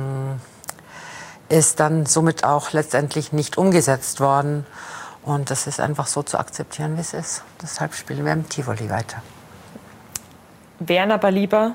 Speaker 6: ist dann somit auch letztendlich nicht umgesetzt worden. Und das ist einfach so zu akzeptieren, wie es ist. Deshalb spielen wir im Tivoli weiter.
Speaker 8: Wären aber lieber?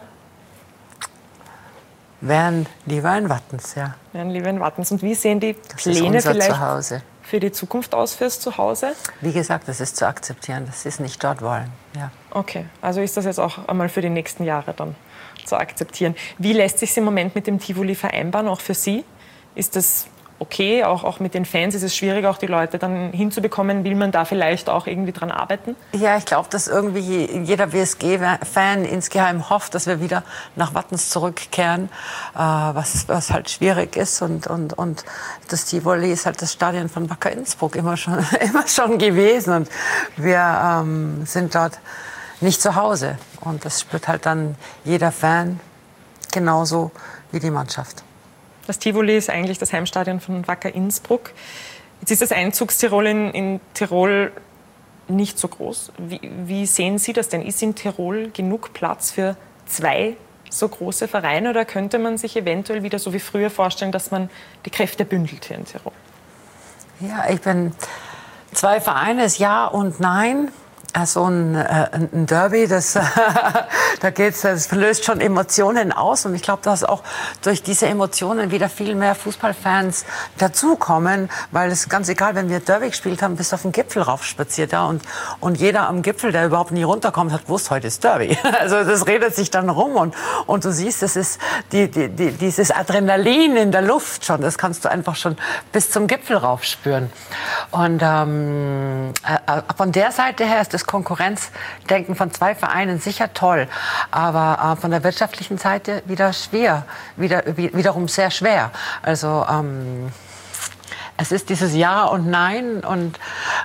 Speaker 6: Wären lieber in Wattens, ja.
Speaker 8: Wären lieber in Wattens. Und wie sehen die Pläne vielleicht
Speaker 6: Zuhause
Speaker 8: für die Zukunft aus, fürs Zuhause?
Speaker 6: Wie gesagt, das ist zu akzeptieren, dass sie es nicht dort wollen. Ja.
Speaker 8: Okay, also ist das jetzt auch einmal für die nächsten Jahre dann zu akzeptieren. Wie lässt sich es im Moment mit dem Tivoli vereinbaren, auch für Sie? Ist das okay, auch mit den Fans ist es schwierig, auch die Leute dann hinzubekommen. Will man da vielleicht auch irgendwie dran arbeiten?
Speaker 6: Ja, ich glaube, dass irgendwie jeder WSG-Fan insgeheim hofft, dass wir wieder nach Wattens zurückkehren, was halt schwierig ist. Und das Tivoli ist halt das Stadion von Wacker Innsbruck immer schon gewesen. Und wir sind dort nicht zu Hause. Und das spürt halt dann jeder Fan genauso wie die Mannschaft.
Speaker 8: Das Tivoli ist eigentlich das Heimstadion von Wacker Innsbruck. Jetzt ist das Einzugstirol in Tirol nicht so groß. Wie sehen Sie das denn? Ist in Tirol genug Platz für 2 so große Vereine oder könnte man sich eventuell wieder so wie früher vorstellen, dass man die Kräfte bündelt hier in Tirol?
Speaker 6: Ja, ich bin 2 Vereine, ist Ja und Nein. Also ein Derby, das löst schon Emotionen aus. Und ich glaube, dass auch durch diese Emotionen wieder viel mehr Fußballfans dazukommen. Weil es ganz egal, wenn wir Derby gespielt haben, bis auf den Gipfel raufspaziert. Ja, und jeder am Gipfel, der überhaupt nie runterkommt, hat gewusst, heute ist Derby. Also das redet sich dann rum. Und du siehst, das ist dieses Adrenalin in der Luft schon. Das kannst du einfach schon bis zum Gipfel raufspüren. Und von der Seite her ist das Konkurrenzdenken von 2 Vereinen sicher toll, aber von der wirtschaftlichen Seite wiederum sehr schwer. Also es ist dieses Ja und Nein und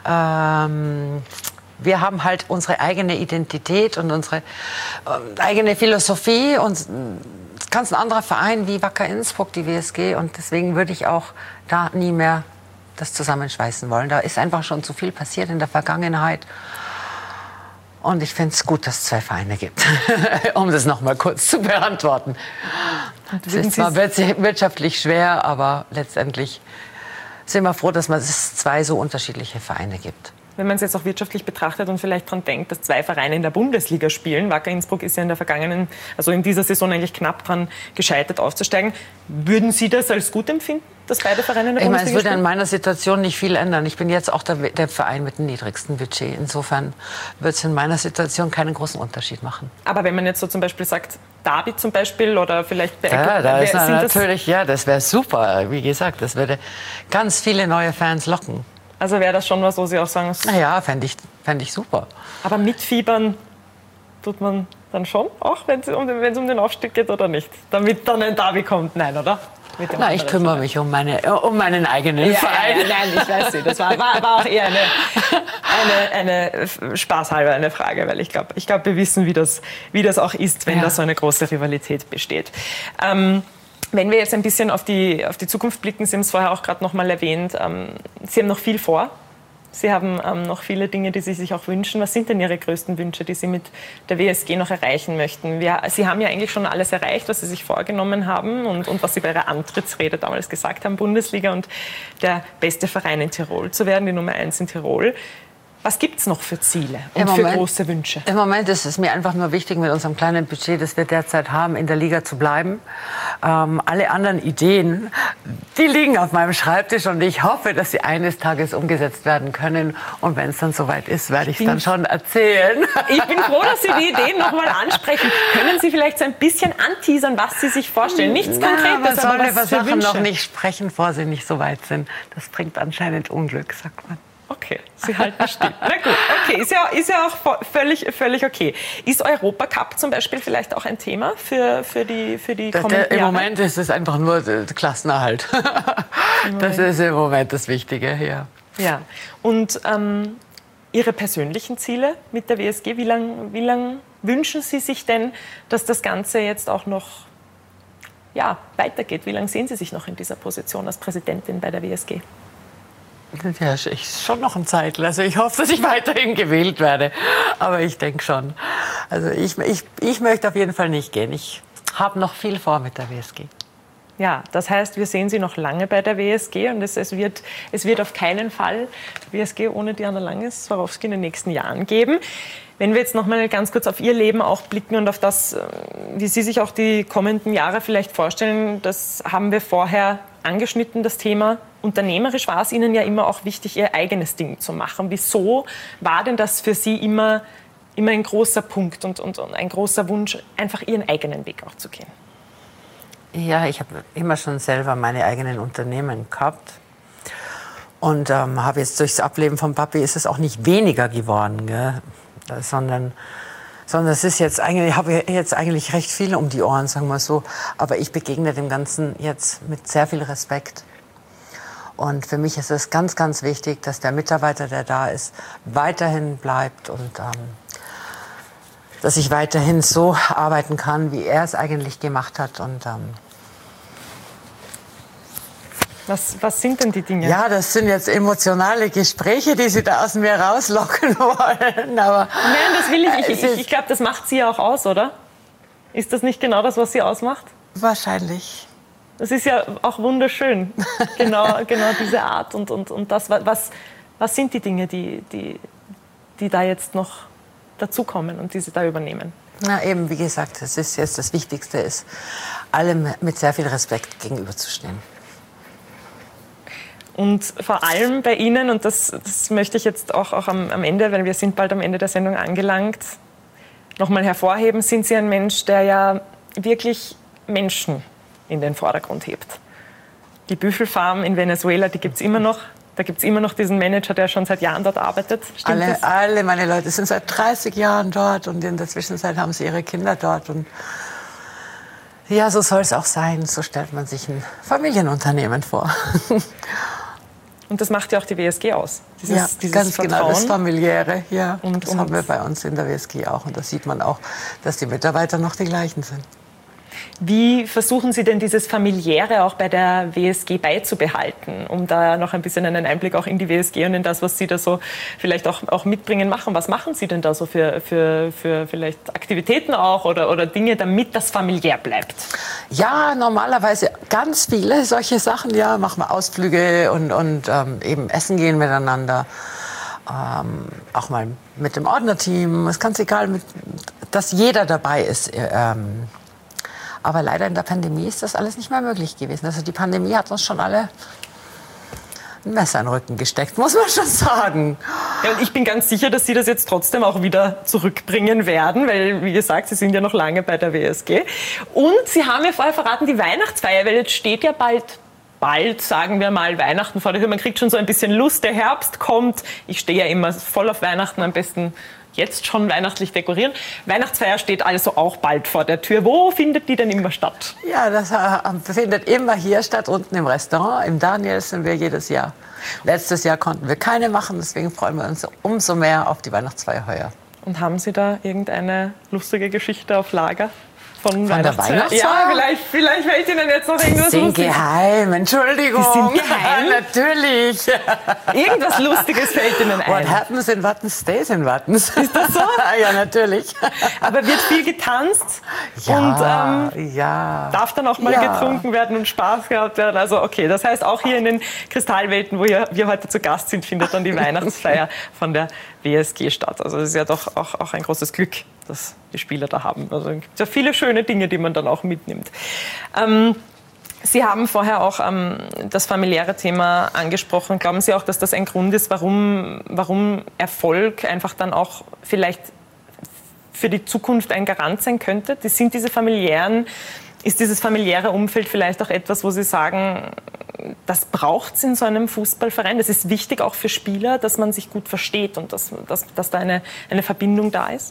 Speaker 6: wir haben halt unsere eigene Identität und unsere eigene Philosophie und ganz ein anderer Verein wie Wacker Innsbruck, die WSG, und deswegen würde ich auch da nie mehr das zusammenschweißen wollen. Da ist einfach schon zu viel passiert in der Vergangenheit. Und ich finde es gut, dass es 2 Vereine gibt, um das noch mal kurz zu beantworten. Es ist zwar wirtschaftlich schwer, aber letztendlich sind wir froh, dass es 2 so unterschiedliche Vereine gibt.
Speaker 8: Wenn man es jetzt auch wirtschaftlich betrachtet und vielleicht daran denkt, dass 2 Vereine in der Bundesliga spielen, Wacker Innsbruck ist ja in dieser Saison eigentlich knapp dran gescheitert aufzusteigen. Würden Sie das als gut empfinden, dass beide Vereine in der Bundesliga spielen?
Speaker 6: Es würde in meiner Situation nicht viel ändern. Ich bin jetzt auch der Verein mit dem niedrigsten Budget. Insofern wird es in meiner Situation keinen großen Unterschied machen.
Speaker 8: Aber wenn man jetzt so zum Beispiel sagt, Derby zum Beispiel oder vielleicht...
Speaker 6: das wäre super. Wie gesagt, das würde ganz viele neue Fans locken.
Speaker 8: Also wäre das schon was, wo Sie auch sagen...
Speaker 6: Ja, fände ich super.
Speaker 8: Aber mitfiebern tut man dann schon, auch wenn es um den Aufstieg geht oder nicht? Damit dann ein Derby kommt, nein, oder?
Speaker 6: Na, ich kümmere mich um meinen eigenen Verein.
Speaker 8: Nein, ich weiß nicht. Das war auch eher eine spaßhalber eine Frage, weil ich glaube, wir wissen, wie das auch ist, wenn da so eine große Rivalität besteht. Wenn wir jetzt ein bisschen auf die Zukunft blicken, Sie haben es vorher auch gerade noch mal erwähnt, Sie haben noch viel vor. Sie haben noch viele Dinge, die Sie sich auch wünschen. Was sind denn Ihre größten Wünsche, die Sie mit der WSG noch erreichen möchten? Sie haben ja eigentlich schon alles erreicht, was Sie sich vorgenommen haben und was Sie bei Ihrer Antrittsrede damals gesagt haben, Bundesliga und der beste Verein in Tirol zu werden, die Nummer 1 in Tirol. Was gibt es noch für Ziele und für große Wünsche?
Speaker 6: Im Moment ist es mir einfach nur wichtig, mit unserem kleinen Budget, das wir derzeit haben, in der Liga zu bleiben. Alle anderen Ideen, die liegen auf meinem Schreibtisch und ich hoffe, dass sie eines Tages umgesetzt werden können. Und wenn es dann soweit ist, werde ich es dann schon erzählen.
Speaker 8: Ich bin froh, dass Sie die Ideen noch mal ansprechen. Können Sie vielleicht so ein bisschen anteasern, was Sie sich vorstellen? Nichts Konkretes, aber was
Speaker 6: über
Speaker 8: für
Speaker 6: Sachen
Speaker 8: Wünsche?
Speaker 6: noch nicht sprechen, bevor sie nicht so weit sind. Das bringt anscheinend Unglück, sagt man.
Speaker 8: Okay, Sie halten still. Na gut, okay, ist ja auch völlig okay. Ist Europacup zum Beispiel vielleicht auch ein Thema für die kommenden Jahre?
Speaker 6: Im Moment ist es einfach nur der Klassenerhalt. Das ist im Moment das Wichtige, ja.
Speaker 8: Ja, und Ihre persönlichen Ziele mit der WSG, wie lang wünschen Sie sich denn, dass das Ganze jetzt auch noch weitergeht? Wie lange sehen Sie sich noch in dieser Position als Präsidentin bei der WSG?
Speaker 6: Ja, schon noch ein Zeitl. Also ich hoffe, dass ich weiterhin gewählt werde. Aber ich denke schon. Also ich möchte auf jeden Fall nicht gehen. Ich habe noch viel vor mit der WSG.
Speaker 8: Ja, das heißt, wir sehen Sie noch lange bei der WSG und es wird auf keinen Fall WSG ohne Diana Langes-Swarovski in den nächsten Jahren geben. Wenn wir jetzt noch mal ganz kurz auf Ihr Leben auch blicken und auf das, wie Sie sich auch die kommenden Jahre vielleicht vorstellen, das haben wir vorher angeschnitten, das Thema. Unternehmerisch war es Ihnen ja immer auch wichtig, Ihr eigenes Ding zu machen. Wieso war denn das für Sie immer ein großer Punkt und ein großer Wunsch, einfach Ihren eigenen Weg auch zu gehen?
Speaker 6: Ja, ich habe immer schon selber meine eigenen Unternehmen gehabt. Und habe jetzt durchs Ableben von Papi ist es auch nicht weniger geworden, gell? Sondern es ist jetzt eigentlich, ich habe jetzt eigentlich recht viel um die Ohren, sagen wir so. Aber ich begegne dem Ganzen jetzt mit sehr viel Respekt. Und für mich ist es ganz, ganz wichtig, dass der Mitarbeiter, der da ist, weiterhin bleibt und dass ich weiterhin so arbeiten kann, wie er es eigentlich gemacht hat. Und
Speaker 8: was sind denn die Dinge?
Speaker 6: ja, das sind jetzt emotionale Gespräche, die Sie da aus mir rauslocken wollen. Aber
Speaker 8: nein, das will ich. Ich glaube, das macht Sie ja auch aus, oder? Ist das nicht genau das, was Sie ausmacht?
Speaker 6: Wahrscheinlich.
Speaker 8: Das ist ja auch wunderschön, genau diese Art und das. Was sind die Dinge, die da jetzt noch dazukommen und die Sie da übernehmen?
Speaker 6: Na eben, wie gesagt, das ist jetzt das Wichtigste, ist allem mit sehr viel Respekt gegenüberzustehen.
Speaker 8: Und vor allem bei Ihnen, und das möchte ich jetzt auch am Ende, weil wir sind bald am Ende der Sendung angelangt, nochmal hervorheben, sind Sie ein Mensch, der ja wirklich Menschen in den Vordergrund hebt. Die Büffelfarm in Venezuela, die gibt es immer noch. Da gibt es immer noch diesen Manager, der schon seit Jahren dort arbeitet. Stimmt das?
Speaker 6: Alle meine Leute sind seit 30 Jahren dort und in der Zwischenzeit haben sie ihre Kinder dort. Und ja, so soll es auch sein. So stellt man sich ein Familienunternehmen vor.
Speaker 8: Und das macht ja auch die WSG aus.
Speaker 6: Dieses ganz
Speaker 8: Vertrauen.
Speaker 6: Genau, das Familiäre. Ja,
Speaker 8: und
Speaker 6: das haben wir bei uns in der WSG auch. Und da sieht man auch, dass die Mitarbeiter noch die gleichen sind.
Speaker 8: Wie versuchen Sie denn dieses Familiäre auch bei der WSG beizubehalten, um da noch ein bisschen einen Einblick auch in die WSG und in das, was Sie da so vielleicht auch mitbringen, machen? Was machen Sie denn da so für vielleicht Aktivitäten auch oder Dinge, damit das familiär bleibt?
Speaker 6: Ja, normalerweise ganz viele solche Sachen. Ja, machen wir Ausflüge und eben essen gehen miteinander. Auch mal mit dem Ordnerteam. Es ist ganz egal, dass jeder dabei ist. Aber leider in der Pandemie ist das alles nicht mehr möglich gewesen. Also die Pandemie hat uns schon alle ein Messer in den Rücken gesteckt, muss man schon sagen.
Speaker 8: Ja, und ich bin ganz sicher, dass Sie das jetzt trotzdem auch wieder zurückbringen werden, weil, wie gesagt, Sie sind ja noch lange bei der WSG. Und Sie haben ja vorher verraten, die Weihnachtsfeier, weil jetzt steht ja bald, sagen wir mal, Weihnachten vor der Tür. Man kriegt schon so ein bisschen Lust, der Herbst kommt. Ich stehe ja immer voll auf Weihnachten, am besten jetzt schon weihnachtlich dekorieren. Weihnachtsfeier steht also auch bald vor der Tür. Wo findet die denn immer statt?
Speaker 6: Ja, das findet immer hier statt, unten im Restaurant. Im Daniels sind wir jedes Jahr. Letztes Jahr konnten wir keine machen, deswegen freuen wir uns umso mehr auf die Weihnachtsfeier heuer.
Speaker 8: Und haben Sie da irgendeine lustige Geschichte auf Lager? Von
Speaker 6: der Weihnachtsfeier?
Speaker 8: Ja, vielleicht fällt Ihnen jetzt noch irgendwas
Speaker 6: Lustiges. Die sind geheim, Entschuldigung.
Speaker 8: Die sind geheim?
Speaker 6: Ja, natürlich.
Speaker 8: Irgendwas Lustiges fällt Ihnen ein.
Speaker 6: What happens in Wattens stays in Wattens. Ist das so? Ja, natürlich.
Speaker 8: Aber wird viel getanzt?
Speaker 6: Ja,
Speaker 8: und
Speaker 6: ja.
Speaker 8: Darf dann auch mal getrunken werden und Spaß gehabt werden? Also okay, das heißt auch hier in den Kristallwelten, wo wir heute zu Gast sind, findet dann die Weihnachtsfeier von der WSG statt. Also das ist ja doch auch ein großes Glück, dass die Spieler da haben. Also es gibt ja viele schöne Dinge, die man dann auch mitnimmt. Sie haben vorher auch das familiäre Thema angesprochen. Glauben Sie auch, dass das ein Grund ist, warum Erfolg einfach dann auch vielleicht für die Zukunft ein Garant sein könnte? Ist dieses familiäre Umfeld vielleicht auch etwas, wo Sie sagen, das braucht es in so einem Fußballverein? Das ist wichtig auch für Spieler, dass man sich gut versteht und dass da eine Verbindung da ist?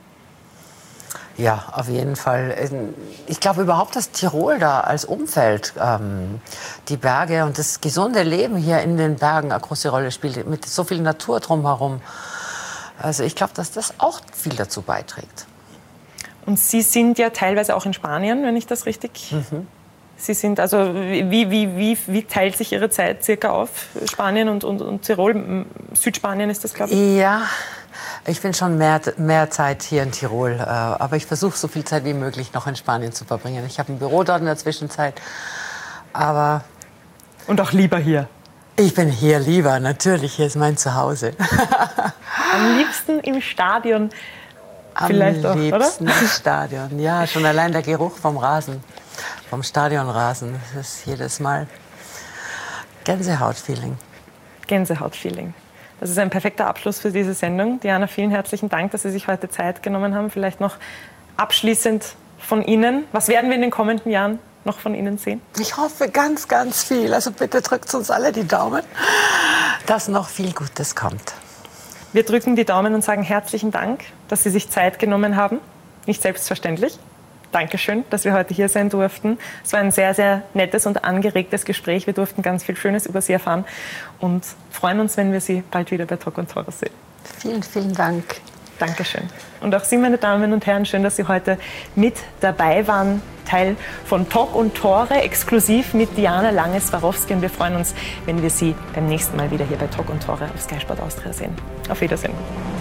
Speaker 6: Ja, auf jeden Fall. Ich glaube überhaupt, dass Tirol da als Umfeld, die Berge und das gesunde Leben hier in den Bergen eine große Rolle spielt, mit so viel Natur drumherum. Also ich glaube, dass das auch viel dazu beiträgt.
Speaker 8: Und Sie sind ja teilweise auch in Spanien, wenn ich das richtig... Sie sind also, wie teilt sich Ihre Zeit circa auf? Spanien und Tirol? Südspanien ist das, glaube ich?
Speaker 6: Ja, ich bin schon mehr Zeit hier in Tirol. Aber ich versuche, so viel Zeit wie möglich noch in Spanien zu verbringen. Ich habe ein Büro dort in der Zwischenzeit. Aber
Speaker 8: und auch lieber hier?
Speaker 6: Ich bin hier lieber, natürlich. Hier ist mein Zuhause.
Speaker 8: Am liebsten im Stadion.
Speaker 6: Am liebsten im Stadion, ja. Schon allein der Geruch vom Rasen. Vom Stadionrasen. Das ist jedes Mal Gänsehautfeeling.
Speaker 8: Gänsehautfeeling. Das ist ein perfekter Abschluss für diese Sendung. Diana, vielen herzlichen Dank, dass Sie sich heute Zeit genommen haben. Vielleicht noch abschließend von Ihnen. Was werden wir in den kommenden Jahren noch von Ihnen sehen?
Speaker 6: Ich hoffe ganz, ganz viel. Also bitte drückt uns alle die Daumen, dass noch viel Gutes kommt.
Speaker 8: Wir drücken die Daumen und sagen herzlichen Dank, dass Sie sich Zeit genommen haben. Nicht selbstverständlich. Dankeschön, dass wir heute hier sein durften. Es war ein sehr, sehr nettes und angeregtes Gespräch. Wir durften ganz viel Schönes über Sie erfahren und freuen uns, wenn wir Sie bald wieder bei Talk und Tore sehen.
Speaker 6: Vielen, vielen Dank.
Speaker 8: Dankeschön. Und auch Sie, meine Damen und Herren, schön, dass Sie heute mit dabei waren. Teil von Talk und Tore, exklusiv mit Diana Lange-Swarovski. Und wir freuen uns, wenn wir Sie beim nächsten Mal wieder hier bei Talk und Tore auf Sky Sport Austria sehen. Auf Wiedersehen.